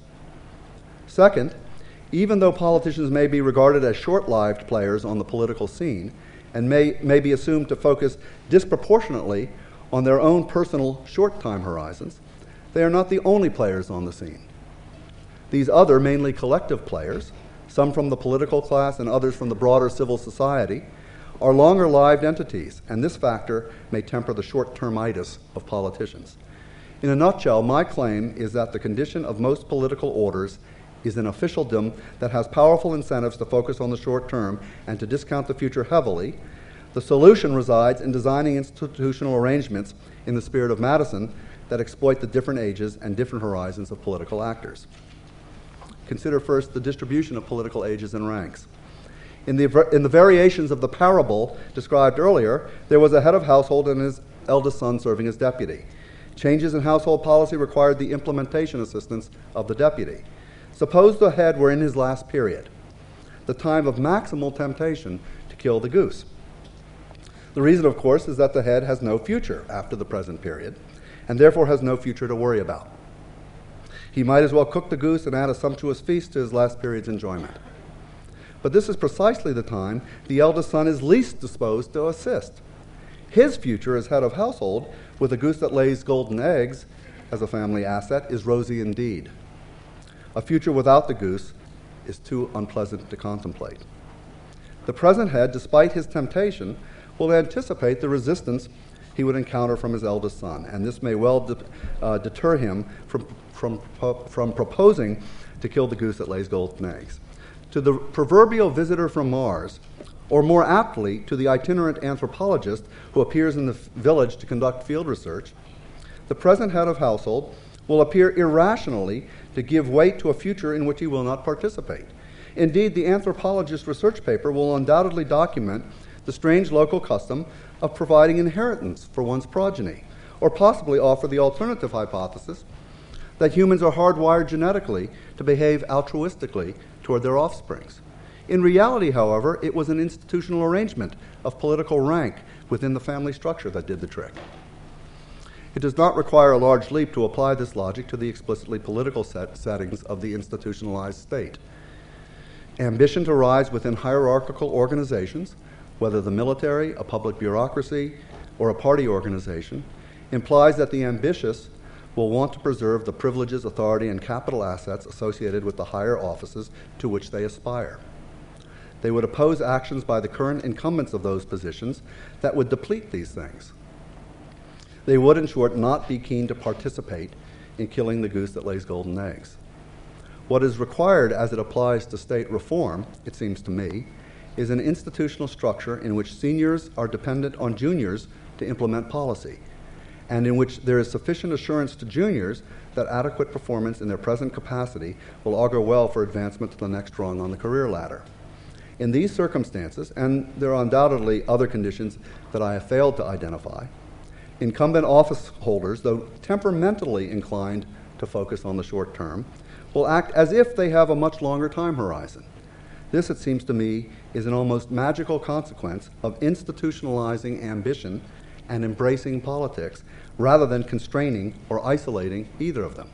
Speaker 2: Second, even though politicians may be regarded as short-lived players on the political scene and may, may be assumed to focus disproportionately on their own personal short-time horizons, they are not the only players on the scene. These other, mainly collective players, some from the political class and others from the broader civil society, are longer-lived entities, and this factor may temper the short-termitis of politicians. In a nutshell, my claim is that the condition of most political orders is an officialdom that has powerful incentives to focus on the short term and to discount the future heavily. The solution resides in designing institutional arrangements in the spirit of Madison that exploit the different ages and different horizons of political actors. Consider first the distribution of political ages and ranks. In the, in the variations of the parable described earlier, there was a head of household and his eldest son serving as deputy. Changes in household policy required the implementation assistance of the deputy. Suppose the head were in his last period, the time of maximal temptation to kill the goose. The reason, of course, is that the head has no future after the present period, and therefore has no future to worry about. He might as well cook the goose and add a sumptuous feast to his last period's enjoyment. But this is precisely the time the eldest son is least disposed to assist. His future as head of household, with a goose that lays golden eggs as a family asset, is rosy indeed. A future without the goose is too unpleasant to contemplate. The present head, despite his temptation, will anticipate the resistance he would encounter from his eldest son, and this may well de- uh, deter him from, from, from proposing to kill the goose that lays golden eggs. To the proverbial visitor from Mars, or more aptly, to the itinerant anthropologist who appears in the f- village to conduct field research, the present head of household will appear irrationally to give weight to a future in which he will not participate. Indeed, the anthropologist's research paper will undoubtedly document the strange local custom of providing inheritance for one's progeny, or possibly offer the alternative hypothesis that humans are hardwired genetically to behave altruistically toward their offsprings. In reality, however, it was an institutional arrangement of political rank within the family structure that did the trick. It does not require a large leap to apply this logic to the explicitly political set settings of the institutionalized state. Ambition to rise within hierarchical organizations, whether the military, a public bureaucracy, or a party organization, implies that the ambitious will want to preserve the privileges, authority, and capital assets associated with the higher offices to which they aspire. They would oppose actions by the current incumbents of those positions that would deplete these things. They would, in short, not be keen to participate in killing the goose that lays golden eggs. What is required as it applies to state reform, it seems to me, is an institutional structure in which seniors are dependent on juniors to implement policy, and in which there is sufficient assurance to juniors that adequate performance in their present capacity will augur well for advancement to the next rung on the career ladder. In these circumstances, and there are undoubtedly other conditions that I have failed to identify, incumbent office holders, though temperamentally inclined to focus on the short term, will act as if they have a much longer time horizon. This, it seems to me, is an almost magical consequence of institutionalizing ambition and embracing politics rather than constraining or isolating either of them.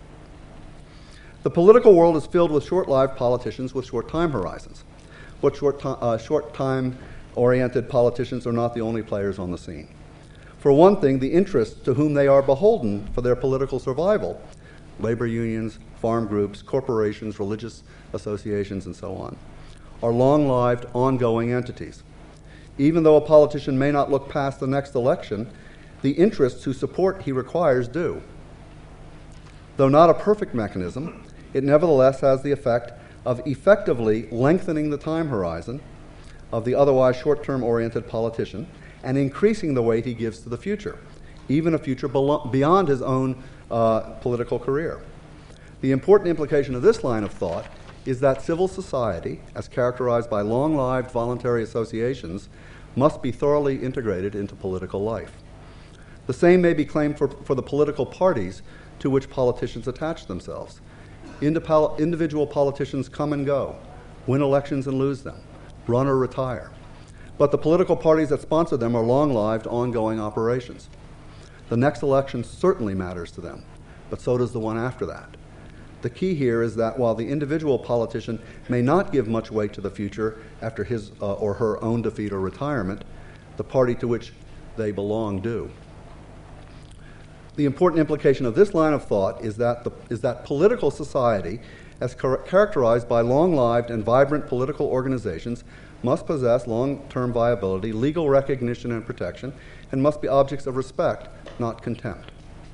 Speaker 2: The political world is filled with short-lived politicians with short time horizons. But short, to- uh, short time-oriented politicians are not the only players on the scene. For one thing, the interests to whom they are beholden for their political survival, labor unions, farm groups, corporations, religious associations, and so on, are long-lived, ongoing entities. Even though a politician may not look past the next election, the interests whose support he requires do. Though not a perfect mechanism, it nevertheless has the effect of effectively lengthening the time horizon of the otherwise short-term oriented politician and increasing the weight he gives to the future, even a future belo- beyond his own uh, political career. The important implication of this line of thought is that civil society, as characterized by long-lived voluntary associations, must be thoroughly integrated into political life. The same may be claimed for, for the political parties to which politicians attach themselves. Indipol- individual politicians come and go, win elections and lose them, run or retire. But the political parties that sponsor them are long-lived, ongoing operations. The next election certainly matters to them, but so does the one after that. The key here is that while the individual politician may not give much weight to the future after his uh, or her own defeat or retirement, the party to which they belong do. The important implication of this line of thought is that, the, is that political society, as char- characterized by long-lived and vibrant political organizations, must possess long-term viability, legal recognition and protection, and must be objects of respect, not contempt.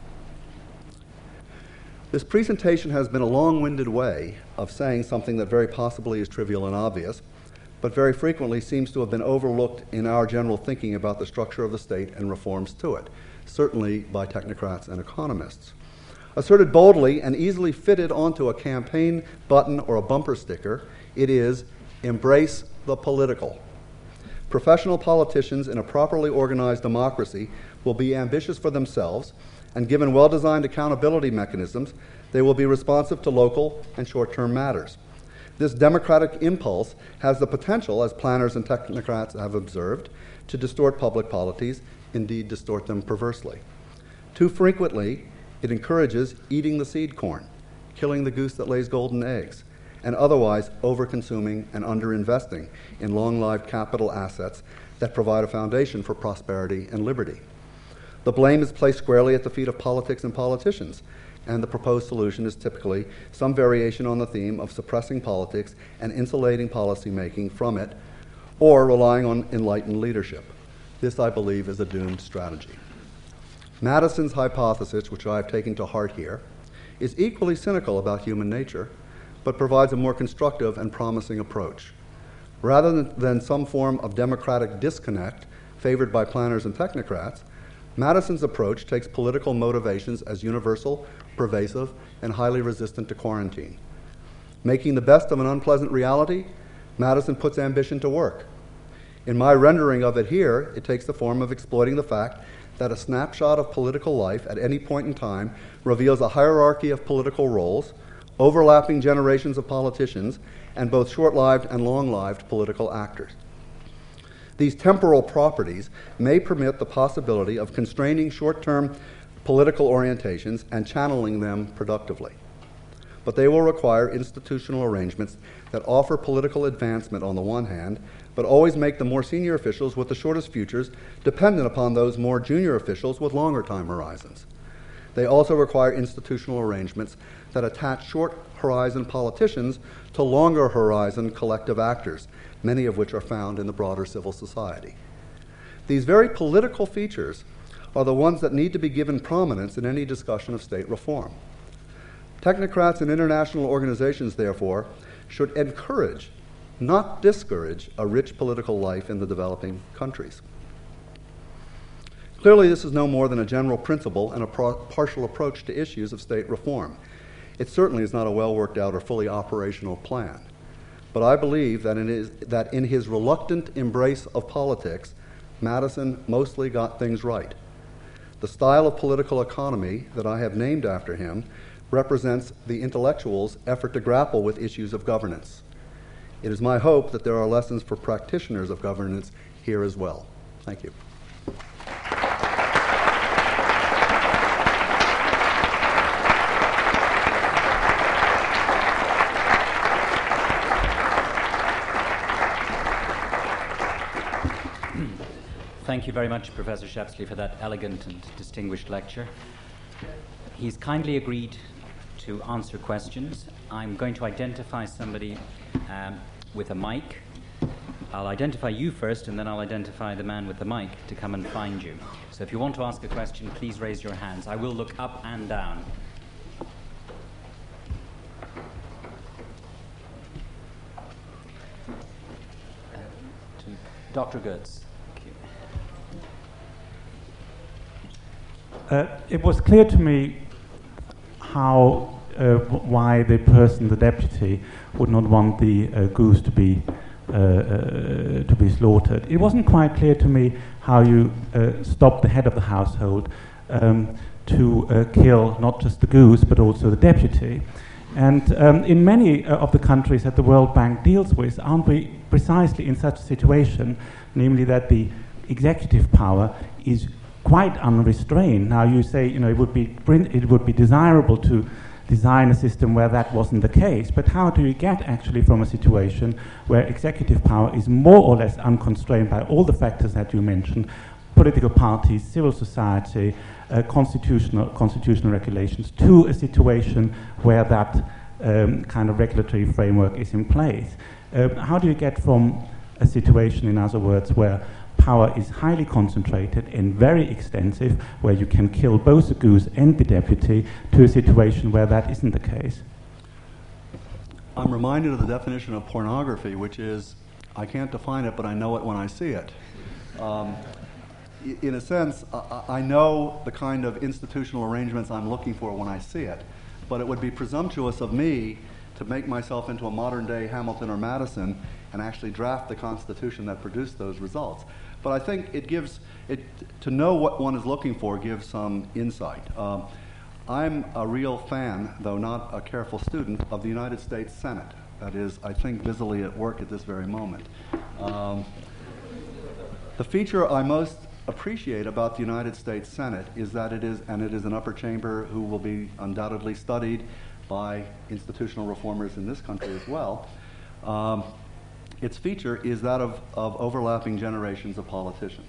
Speaker 2: This presentation has been a long-winded way of saying something that very possibly is trivial and obvious, but very frequently seems to have been overlooked in our general thinking about the structure of the state and reforms to it, certainly by technocrats and economists. Asserted boldly and easily fitted onto a campaign button or a bumper sticker, it is embrace the political. Professional politicians in a properly organized democracy will be ambitious for themselves, and given well-designed accountability mechanisms, they will be responsive to local and short-term matters. This democratic impulse has the potential, as planners and technocrats have observed, to distort public polities, indeed distort them perversely. Too frequently, it encourages eating the seed corn, killing the goose that lays golden eggs, and otherwise over-consuming and under-investing in long-lived capital assets that provide a foundation for prosperity and liberty. The blame is placed squarely at the feet of politics and politicians, and the proposed solution is typically some variation on the theme of suppressing politics and insulating policymaking from it, or relying on enlightened leadership. This, I believe, is a doomed strategy. Madison's hypothesis, which I have taken to heart here, is equally cynical about human nature, but provides a more constructive and promising approach. Rather than, than some form of democratic disconnect favored by planners and technocrats, Madison's approach takes political motivations as universal, pervasive, and highly resistant to quarantine. Making the best of an unpleasant reality, Madison puts ambition to work. In my rendering of it here, it takes the form of exploiting the fact that a snapshot of political life at any point in time reveals a hierarchy of political roles, overlapping generations of politicians, and both short-lived and long-lived political actors. These temporal properties may permit the possibility of constraining short-term political orientations and channeling them productively. But they will require institutional arrangements that offer political advancement on the one hand, but always make the more senior officials with the shortest futures dependent upon those more junior officials with longer time horizons. They also require institutional arrangements that attach short horizon politicians to longer horizon collective actors, many of which are found in the broader civil society. These very political features are the ones that need to be given prominence in any discussion of state reform. Technocrats and international organizations, therefore, should encourage, not discourage, a rich political life in the developing countries. Clearly, this is no more than a general principle and a pro- partial approach to issues of state reform. It certainly is not a well-worked out or fully operational plan. But I believe that in, his, that in his reluctant embrace of politics, Madison mostly got things right. The style of political economy that I have named after him represents the intellectual's effort to grapple with issues of governance. It is my hope that there are lessons for practitioners of governance here as well. Thank you.
Speaker 1: Thank you very much, Professor Shepsley, for that elegant and distinguished lecture. He's kindly agreed to answer questions. I'm going to identify somebody um, with a mic. I'll identify you first, and then I'll identify the man with the mic to come and find you. So if you want to ask a question, please raise your hands. I will look up and down. Uh, to Doctor Goetz.
Speaker 3: Uh, it was clear to me how, uh, w- why the person, the deputy, would not want the uh, goose to be uh, uh, to be slaughtered. It wasn't quite clear to me how you uh, stopped the head of the household um, to uh, kill not just the goose but also the deputy. And um, in many uh, of the countries that the World Bank deals with, aren't we precisely in such a situation, namely that the executive power is quite unrestrained? Now you say, you know, it would be it would be desirable to design a system where that wasn't the case, but how do you get actually from a situation where executive power is more or less unconstrained by all the factors that you mentioned, political parties, civil society, uh, constitutional constitutional regulations, to a situation where that um, kind of regulatory framework is in place? Uh, how do you get from a situation, in other words, where power is highly concentrated and very extensive, where you can kill both the goose and the deputy, to a situation where that isn't the case?
Speaker 2: I'm reminded of the definition of pornography, which is, I can't define it, but I know it when I see it. Um, in a sense, I, I know the kind of institutional arrangements I'm looking for when I see it, but it would be presumptuous of me to make myself into a modern-day Hamilton or Madison and actually draft the Constitution that produced those results. But I think it gives, it, to know what one is looking for gives some insight. Um, I'm a real fan, though not a careful student, of the United States Senate. That is, I think, busily at work at this very moment. Um, the feature I most appreciate about the United States Senate is that it is, and it is an upper chamber who will be undoubtedly studied by institutional reformers in this country as well. Um, its feature is that of, of overlapping generations of politicians.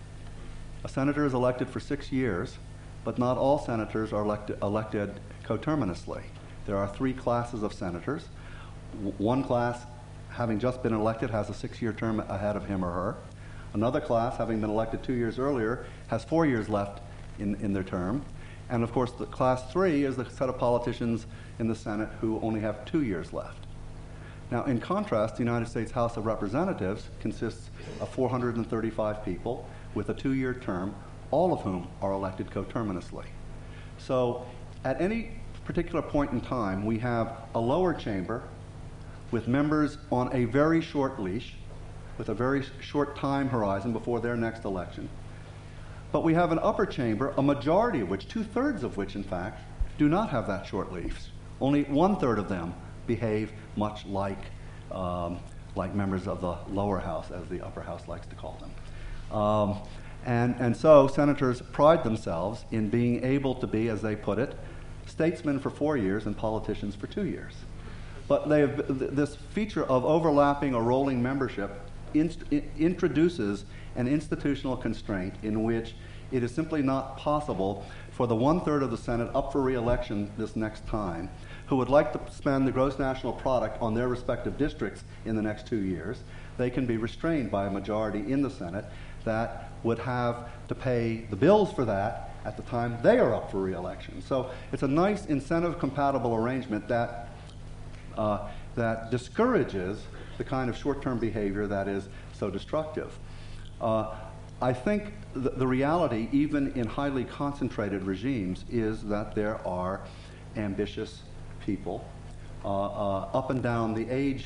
Speaker 2: A senator is elected for six years, but not all senators are elected, elected coterminously. There are three classes of senators. W- one class, having just been elected, has a six-year term ahead of him or her. Another class, having been elected two years earlier, has four years left in, in their term. And of course, the class three is the set of politicians in the Senate who only have two years left. Now, in contrast, the United States House of Representatives consists of four hundred thirty-five people with a two-year term, all of whom are elected coterminously. So, at any particular point in time, we have a lower chamber with members on a very short leash, with a very short time horizon before their next election. But we have an upper chamber, a majority of which, two-thirds of which, in fact, do not have that short leash. Only one-third of them behave much like, um, like members of the lower house, as the upper house likes to call them. Um, and, and so senators pride themselves in being able to be, as they put it, statesmen for four years and politicians for two years. But they have, th- this feature of overlapping or rolling membership inst- I- introduces an institutional constraint in which it is simply not possible for the one-third of the Senate up for re-election this next time, who would like to spend the gross national product on their respective districts in the next two years, they can be restrained by a majority in the Senate that would have to pay the bills for that at the time they are up for re-election. So it's a nice incentive-compatible arrangement that, uh, that discourages the kind of short-term behavior that is so destructive. Uh, I think the, the reality, even in highly concentrated regimes, is that there are ambitious people uh, uh, up and down the age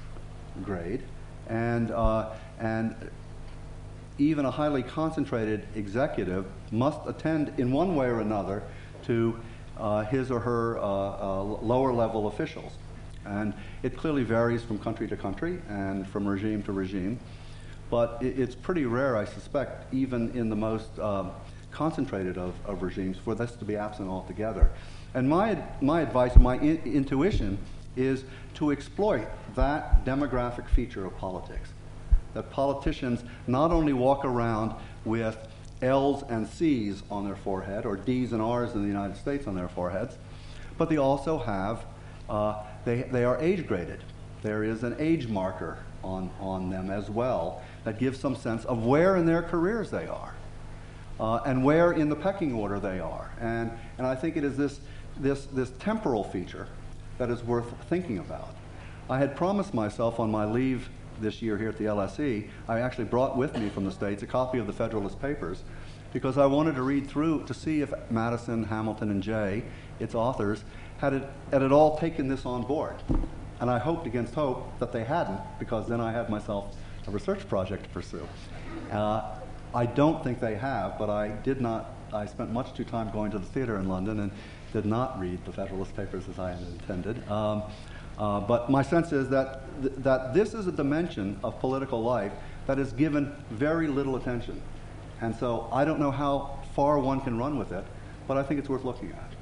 Speaker 2: grade, and uh, and even a highly concentrated executive must attend in one way or another to uh, his or her uh, uh, lower level officials. And it clearly varies from country to country and from regime to regime, but it, it's pretty rare, I suspect, even in the most um, concentrated of, of regimes, for this to be absent altogether. And my, my advice, my in, intuition, is to exploit that demographic feature of politics. That politicians not only walk around with L's and C's on their forehead, or D's and R's in the United States on their foreheads, but they also have, uh, they, they are age graded. There is an age marker on, on them as well that gives some sense of where in their careers they are, uh, and where in the pecking order they are. And, and I think it is this This, this temporal feature that is worth thinking about. I had promised myself on my leave this year here at the L S E, I actually brought with me from the States a copy of the Federalist Papers, because I wanted to read through to see if Madison, Hamilton, and Jay, its authors, had it, had it all taken this on board. And I hoped against hope that they hadn't, because then I had myself a research project to pursue. Uh, I don't think they have, but I did not, I spent much too time going to the theater in London and did not read the Federalist Papers as I had intended. Um, uh, but my sense is that, th that this is a dimension of political life that is given very little attention. And so I don't know how far one can run with it, but I think it's worth looking at.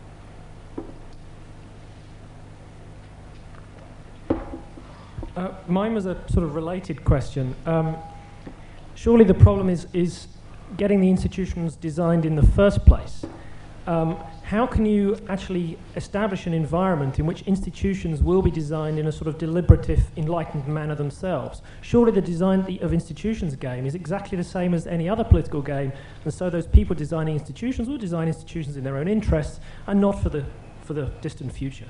Speaker 4: Uh, mine was a sort of related question. Um, surely the problem is, is getting the institutions designed in the first place. Um, how can you actually establish an environment in which institutions will be designed in a sort of deliberative, enlightened manner themselves? Surely the design of institutions game is exactly the same as any other political game, and so those people designing institutions will design institutions in their own interests and not for the, for the distant future.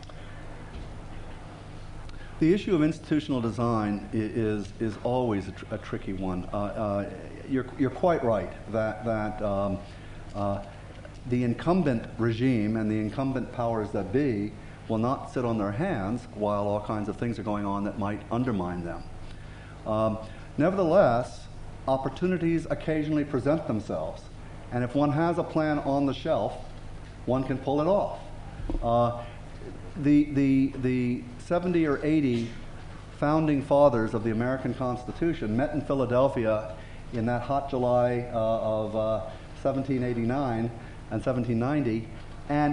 Speaker 2: The issue of institutional design is is always a, tr a tricky one. Uh, uh, you're you're quite right that that um, uh, the incumbent regime and the incumbent powers that be will not sit on their hands while all kinds of things are going on that might undermine them. Um, nevertheless, opportunities occasionally present themselves, and if one has a plan on the shelf, one can pull it off. Uh, the the the seventy or eighty founding fathers of the American Constitution met in Philadelphia in that hot July uh, of uh, seventeen eighty-nine and seventeen ninety, and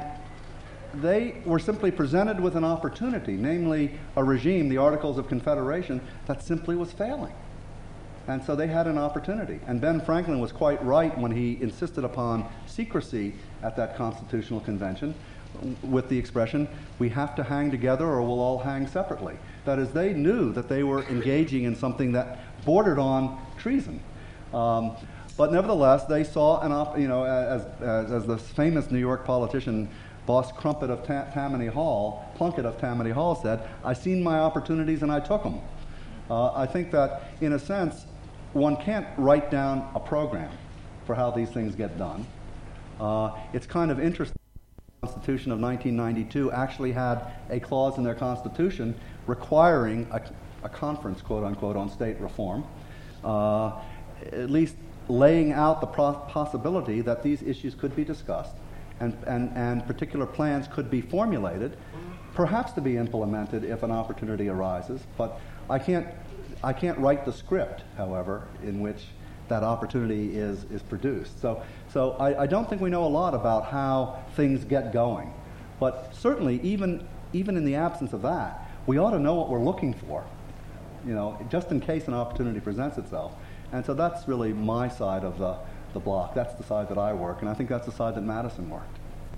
Speaker 2: they were simply presented with an opportunity, namely a regime, the Articles of Confederation, that simply was failing. And so they had an opportunity. And Ben Franklin was quite right when he insisted upon secrecy at that constitutional convention, with the expression, we have to hang together or we'll all hang separately. That is, they knew that they were engaging in something that bordered on treason. Um, but nevertheless, they saw, an op you know, as, as, as the famous New York politician, Boss Crumpet of Ta Tammany Hall, Plunkett of Tammany Hall said, I seen my opportunities and I took them. Uh, I think that, in a sense, one can't write down a program for how these things get done. Uh, it's kind of interesting. The Constitution of nineteen ninety-two actually had a clause in their Constitution requiring a, a conference, quote unquote, on state reform, uh, at least laying out the possibility that these issues could be discussed and, and, and particular plans could be formulated, perhaps to be implemented if an opportunity arises. But I can't, I can't write the script, however, in which that opportunity is, is produced. So, so I, I don't think we know a lot about how things get going. But certainly, even, even in the absence of that, we ought to know what we're looking for, you know, just in case an opportunity presents itself. And so that's really my side of the, the block. That's the side that I work, and I think that's the side that Madison worked.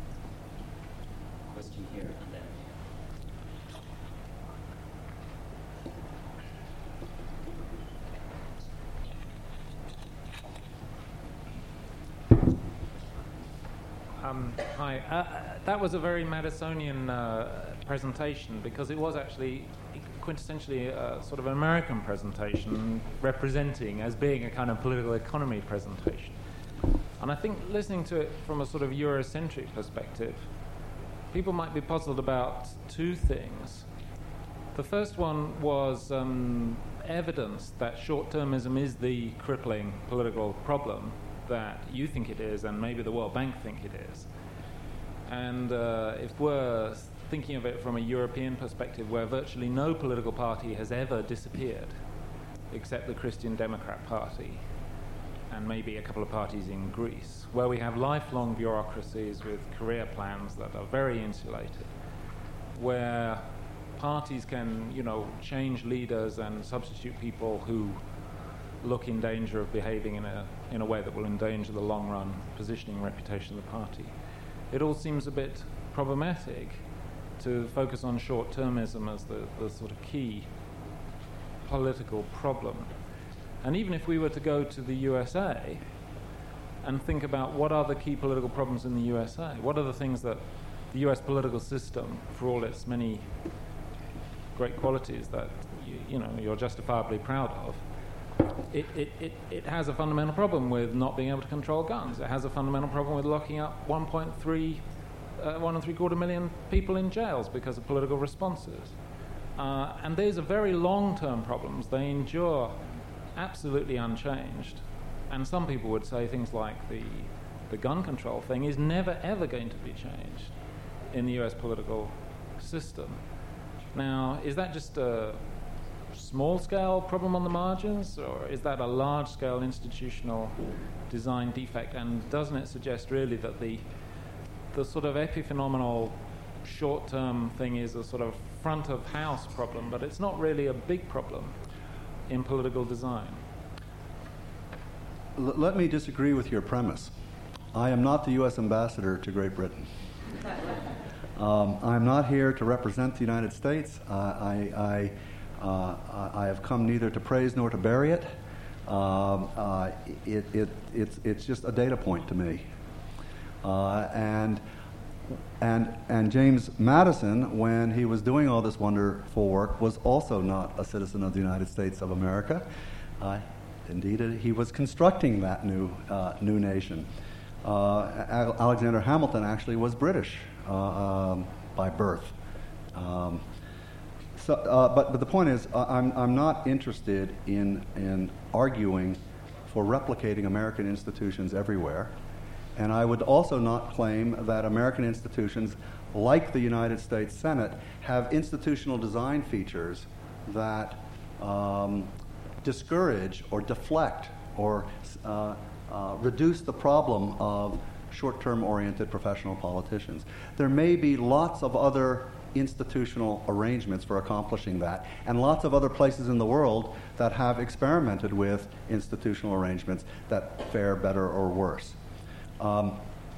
Speaker 1: Question here and then.
Speaker 5: Um, hi. Uh, that was a very Madisonian uh, presentation, because it was actually quintessentially a sort of an American presentation representing as being a kind of political economy presentation. And I think listening to it from a sort of Eurocentric perspective, people might be puzzled about two things. The first one was um, evidence that short-termism is the crippling political problem that you think it is, and maybe the World Bank think it is. And uh, if we're thinking of it from a European perspective, where virtually no political party has ever disappeared, except the Christian Democrat Party, and maybe a couple of parties in Greece, where we have lifelong bureaucracies with career plans that are very insulated, where parties can, you know, change leaders and substitute people who look in danger of behaving in a in a way that will endanger the long-run positioning and reputation of the party. It all seems a bit problematic to focus on short-termism as the, the sort of key political problem. And even if we were to go to the U S A and think about what are the key political problems in the U S A, what are the things that the U S political system, for all its many great qualities that you, you know, you're justifiably proud of, It, it, it, it has a fundamental problem with not being able to control guns. It has a fundamental problem with locking up one point three, uh, one and three quarter million people in jails because of political responses. Uh, and these are very long-term problems. They endure absolutely unchanged. And some people would say things like the, the gun control thing is never, ever going to be changed in the U S political system. Now, is that just a small-scale problem on the margins, or is that a large-scale institutional design defect? And doesn't it suggest really that the the sort of epiphenomenal short-term thing is a sort of front-of-house problem, but it's not really a big problem in political design?
Speaker 2: L- let me disagree with your premise. I am not the U S ambassador to Great Britain. um, I'm not here to represent the United States. Uh, I, I, uh, I have come neither to praise nor to bury it. Um, uh, it, it it's, it's just a data point to me. Uh, and and and James Madison, when he was doing all this wonderful work, was also not a citizen of the United States of America. Uh, indeed, he was constructing that new uh, new nation. Uh, Alexander Hamilton actually was British uh, um, by birth. Um, so, uh, but but the point is, uh, I'm I'm not interested in in arguing for replicating American institutions everywhere. And I would also not claim that American institutions, like the United States Senate, have institutional design features that um, discourage or deflect or uh, uh, reduce the problem of short-term oriented professional politicians. There may be lots of other institutional arrangements for accomplishing that, and lots of other places in the world that have experimented with institutional arrangements that fare better or worse. Um,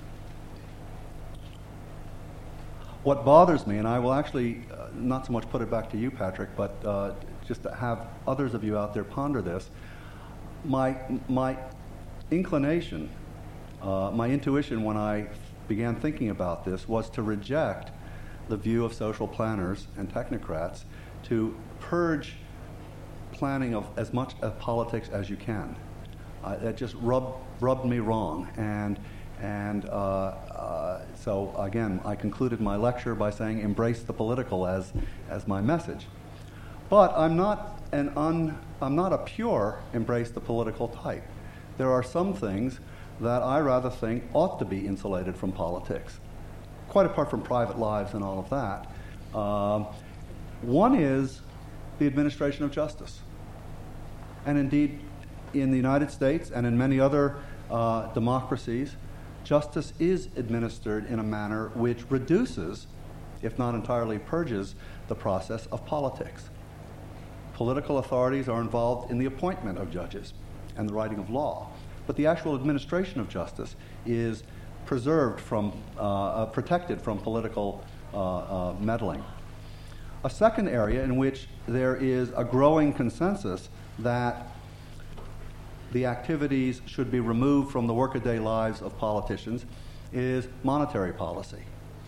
Speaker 2: what bothers me, and I will actually uh, not so much put it back to you, Patrick, but uh, just to have others of you out there ponder this, my, my inclination, uh, my intuition when I began thinking about this was to reject the view of social planners and technocrats to purge planning of as much of politics as you can. Uh, it just rubbed rubbed me wrong, and and uh, uh, so again, I concluded my lecture by saying embrace the political as as my message. But I'm not an un I'm not a pure embrace the political type. There are some things that I rather think ought to be insulated from politics, quite apart from private lives and all of that. Um, one is the administration of justice, and indeed, in the United States and in many other uh, democracies, justice is administered in a manner which reduces, if not entirely purges, the process of politics. Political authorities are involved in the appointment of judges and the writing of law, but the actual administration of justice is preserved from, uh, uh, protected from political uh, uh, meddling. A second area in which there is a growing consensus that the activities should be removed from the workaday lives of politicians is monetary policy.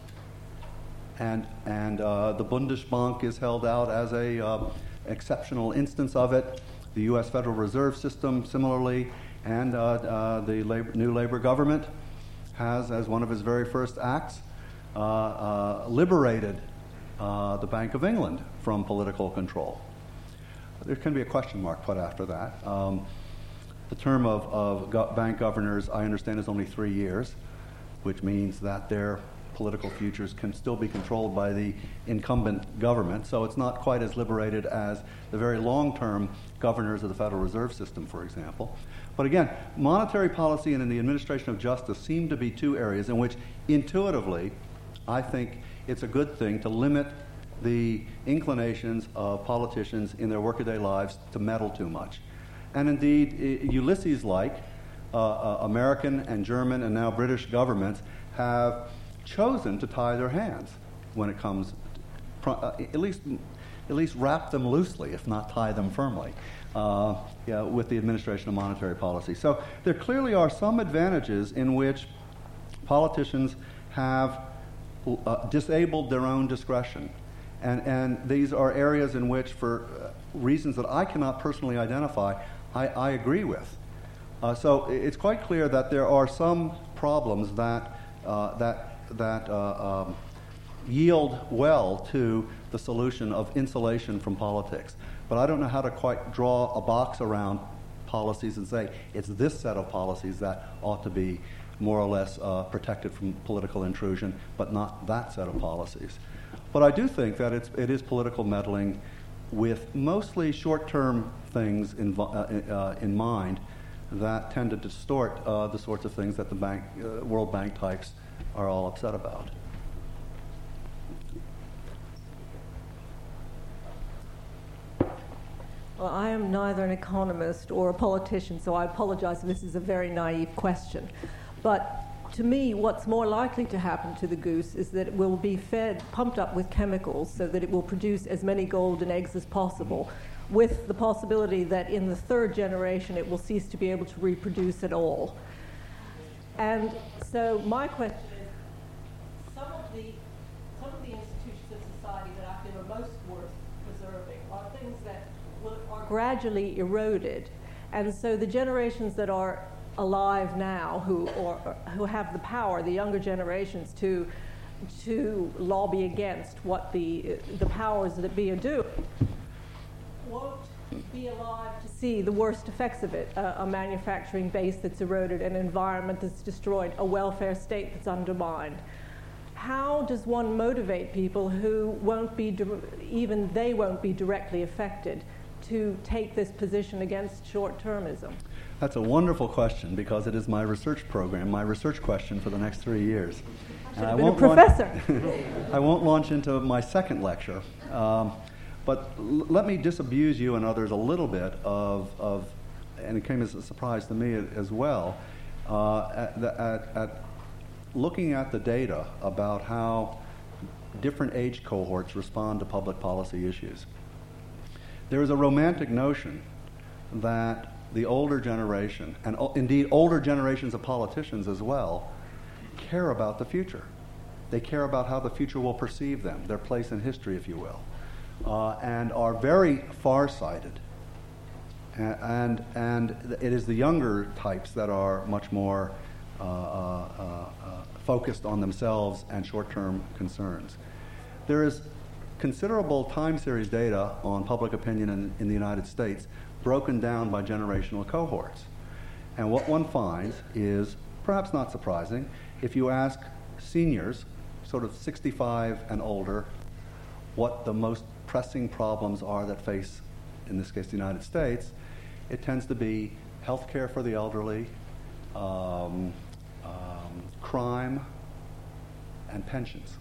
Speaker 2: And, and uh, the Bundesbank is held out as a uh, exceptional instance of it. The U S Federal Reserve System similarly, and uh, uh, the labor, new Labor government has, as one of its very first acts, uh, uh, liberated uh, the Bank of England from political control. There can be a question mark put after that. Um, The term of, of go- bank governors, I understand, is only three years, which means that their political futures can still be controlled by the incumbent government. So it's not quite as liberated as the very long-term governors of the Federal Reserve System, for example. But again, monetary policy and in the administration of justice seem to be two areas in which intuitively I think it's a good thing to limit the inclinations of politicians in their workaday lives to meddle too much. And indeed, Ulysses-like, uh, uh, American and German and now British governments have chosen to tie their hands when it comes, to, uh, at least, at least wrap them loosely, if not tie them firmly, uh, yeah, with the administration of monetary policy. So there clearly are some advantages in which politicians have uh, disabled their own discretion. And, and these are areas in which, for uh, reasons that I cannot personally identify, I, I agree with. Uh, so it's quite clear that there are some problems that uh, that that uh, um, yield well to the solution of insulation from politics. But I don't know how to quite draw a box around policies and say it's this set of policies that ought to be more or less uh, protected from political intrusion, but not that set of policies. But I do think that it's, it is political meddling with mostly short-term things in, uh, uh, in mind that tend to distort uh, the sorts of things that the bank, uh, World Bank types are all upset about.
Speaker 6: Well, I am neither an economist or a politician, so I apologize if this is a very naive question. But to me, what's more likely to happen to the goose is that it will be fed, pumped up with chemicals so that it will produce as many golden eggs as possible, with the possibility that in the third generation it will cease to be able to reproduce at all. And so my question is, some of the, some of the institutions of society that I feel are most worth preserving are things that will, are gradually eroded. And so the generations that are alive now who, or, who have the power, the younger generations, to, to lobby against what the, the powers that be are doing, won't be alive to see the worst effects of it, uh, a manufacturing base that's eroded, an environment that's destroyed, a welfare state that's undermined. How does one motivate people who won't be, even they won't be directly affected, to take this position against short-termism?
Speaker 2: That's a wonderful question, because it is my research program, my research question for the next three years.
Speaker 6: I should have been a professor.
Speaker 2: I won't launch into my second lecture. Um, But l- let me disabuse you and others a little bit of, of, and it came as a surprise to me as well, uh, at, the, at, at looking at the data about how different age cohorts respond to public policy issues. There is a romantic notion that the older generation, and o- indeed older generations of politicians as well, care about the future. They care about how the future will perceive them, their place in history, if you will. Uh, and are very far-sighted. A- and, and it is the younger types that are much more uh, uh, uh, focused on themselves and short-term concerns. There is considerable time series data on public opinion in, in the United States broken down by generational cohorts. And what one finds is, perhaps not surprising, if you ask seniors, sort of sixty-five and older, what the most pressing problems are that face, in this case, the United States, it tends to be health care for the elderly, um, um, crime, and pensions.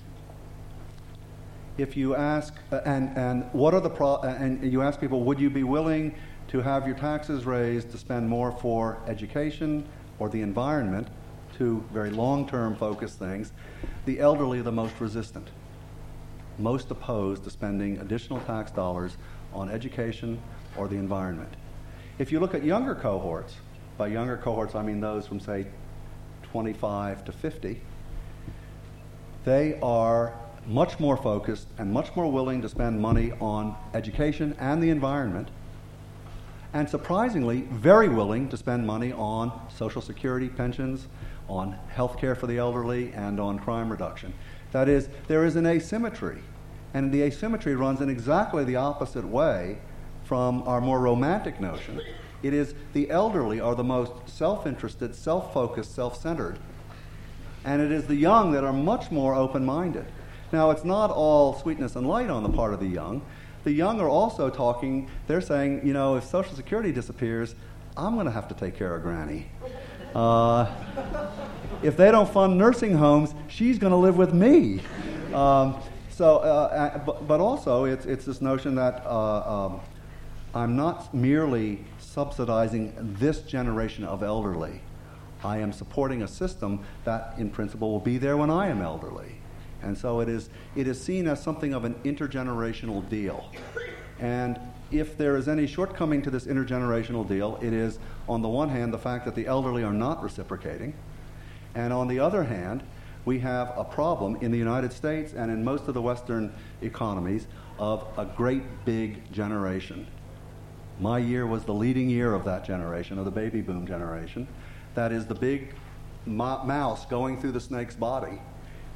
Speaker 2: If you ask, uh, and, and what are the pro- and you ask people, would you be willing to have your taxes raised to spend more for education or the environment, two very long-term focused things, the elderly are the most resistant, most opposed to spending additional tax dollars on education or the environment. If you look at younger cohorts, by younger cohorts I mean those from, say, twenty-five to fifty, they are much more focused and much more willing to spend money on education and the environment, and surprisingly, very willing to spend money on Social Security, pensions, on health care for the elderly, and on crime reduction. That is, there is an asymmetry, and the asymmetry runs in exactly the opposite way from our more romantic notion. It is the elderly are the most self-interested, self-focused, self-centered, and it is the young that are much more open-minded. Now, it's not all sweetness and light on the part of the young. The young are also talking, they're saying, you know, if Social Security disappears, I'm going to have to take care of Granny. Uh, if they don't fund nursing homes, she's going to live with me. Um, so, uh, but, but also, it's, it's this notion that uh, um, I'm not merely subsidizing this generation of elderly. I am supporting a system that, in principle, will be there when I am elderly. And so it is, it is seen as something of an intergenerational deal. And if there is any shortcoming to this intergenerational deal, it is, on the one hand, the fact that the elderly are not reciprocating, and on the other hand, we have a problem in the United States and in most of the Western economies of a great big generation. My year was the leading year of that generation, of the baby boom generation. That is the big mo- mouse going through the snake's body.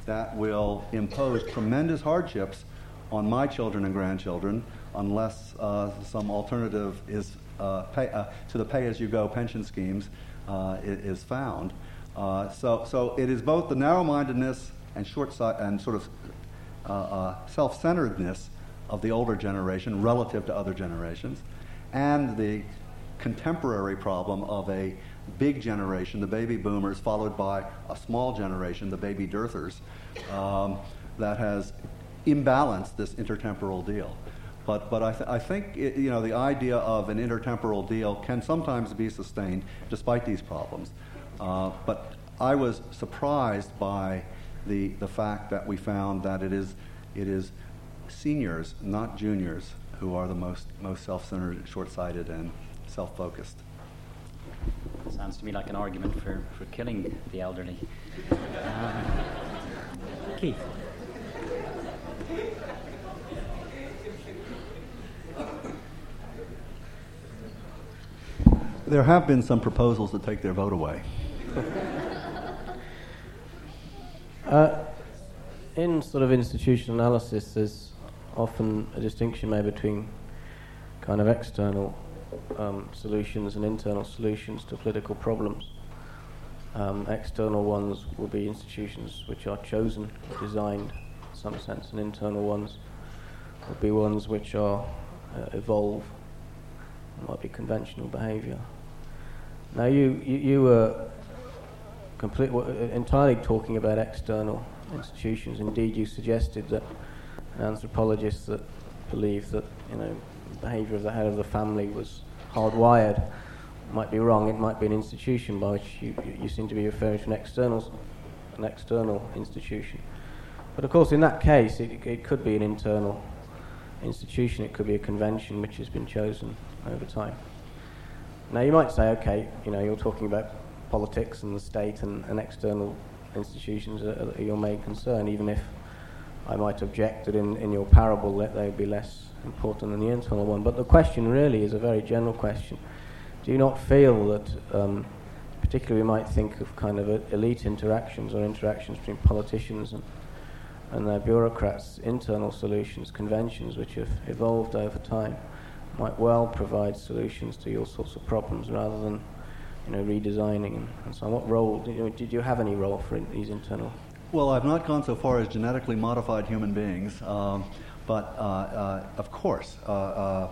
Speaker 2: that will impose tremendous hardships on my children and grandchildren unless uh, some alternative is uh, pay, uh, to the pay-as-you-go pension schemes uh, is found. Uh, so, so it is both the narrow-mindedness and short-sight and sort of uh, uh, self-centeredness of the older generation relative to other generations, and the contemporary problem of a big generation, the baby boomers, followed by a small generation, the baby dearthers, um, that has imbalanced this intertemporal deal. But, but I, th- I think it, you know, the idea of an intertemporal deal can sometimes be sustained despite these problems. Uh, but I was surprised by the the fact that we found that it is it is seniors, not juniors, who are the most most self-centered, short-sighted, and self-focused.
Speaker 1: Sounds to me like an argument for, for killing the elderly. Um, Keith.
Speaker 2: There have been some proposals to take their vote away.
Speaker 7: uh, in sort of institutional analysis, there's often a distinction made between kind of external um, solutions and internal solutions to political problems. Um, external ones will be institutions which are chosen, designed in some sense, and internal ones will be ones which are uh, evolve, might be conventional behaviour. Now you, you, you were complete, w- entirely talking about external institutions. Indeed, you suggested that an anthropologist that believed that, you know, behaviour of the head of the family was hardwired might be wrong. It might be an institution, by which you, you seem to be referring to an external, an external institution. But of course, in that case, it, it could be an internal institution. It could be a convention which has been chosen over time. Now, you might say, okay, you know, you're talking about politics and the state, and, and external institutions are, are your main concern, even if I might object that in, in your parable that they would be less important than the internal one. But the question really is a very general question. Do you not feel that, um, particularly we might think of kind of elite interactions or interactions between politicians and, and their bureaucrats, internal solutions, conventions which have evolved over time, might well provide solutions to your sorts of problems rather than, you know, redesigning and, and so on? What role, you know, did you have any role for in, these internal?
Speaker 2: Well, I've not gone so far as genetically modified human beings, um, but uh, uh, of course, uh, uh,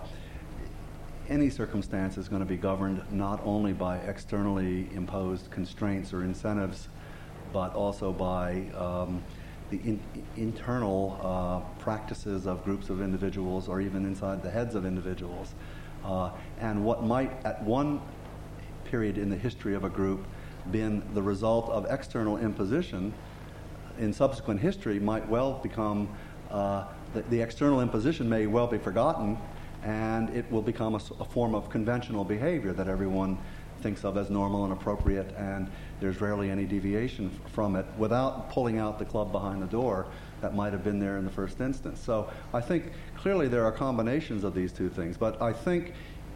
Speaker 2: any circumstance is going to be governed not only by externally imposed constraints or incentives, but also by um, the in, internal uh, practices of groups of individuals, or even inside the heads of individuals. Uh, and what might, at one period in the history of a group, been the result of external imposition, in subsequent history might well become, uh, the, the external imposition may well be forgotten, and it will become a, a form of conventional behavior that everyone thinks of as normal and appropriate, and there's rarely any deviation f- from it without pulling out the club behind the door that might have been there in the first instance. So I think clearly there are combinations of these two things, but I think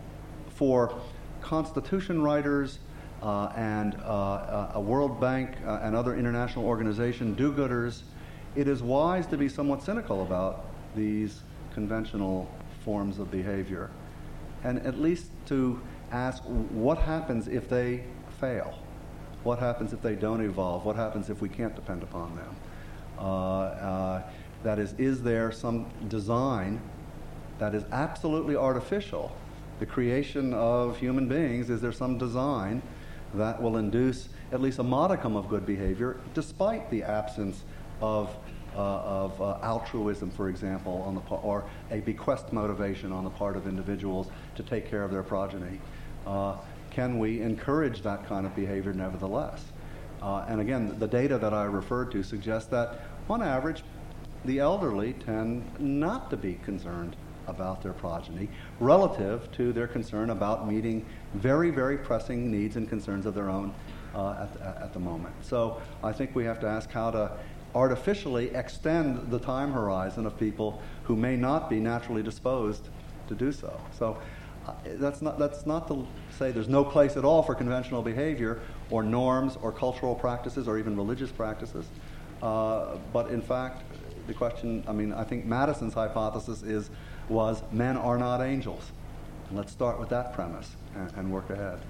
Speaker 2: for constitution writers uh, and uh, a World Bank uh, and other international organization do-gooders, it is wise to be somewhat cynical about these conventional forms of behavior, and at least to ask what happens if they fail? What happens if they don't evolve? What happens if we can't depend upon them? Uh, uh, that is, is there some design that is absolutely artificial? The creation of human beings, is there some design that will induce at least a modicum of good behavior despite the absence of Uh, of uh, altruism, for example, on the par- or a bequest motivation on the part of individuals to take care of their progeny? Uh, can we encourage that kind of behavior nevertheless? Uh, and again, the data that I referred to suggests that, on average, the elderly tend not to be concerned about their progeny relative to their concern about meeting very, very pressing needs and concerns of their own uh, at, the, at the moment. So I think we have to ask how to artificially extend the time horizon of people who may not be naturally disposed to do so. So uh, that's not that's not to say there's no place at all for conventional behavior or norms or cultural practices or even religious practices. Uh, but in fact, the question, I mean, I think Madison's hypothesis is, was men are not angels. And let's start with that premise and, and work ahead.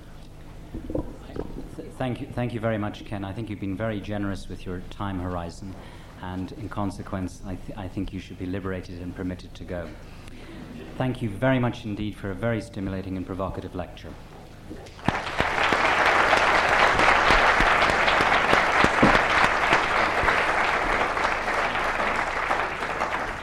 Speaker 1: Th- thank you, thank you very much, Ken. I think you've been very generous with your time horizon, and in consequence, I, th- I think you should be liberated and permitted to go. Thank you very much indeed for a very stimulating and provocative lecture.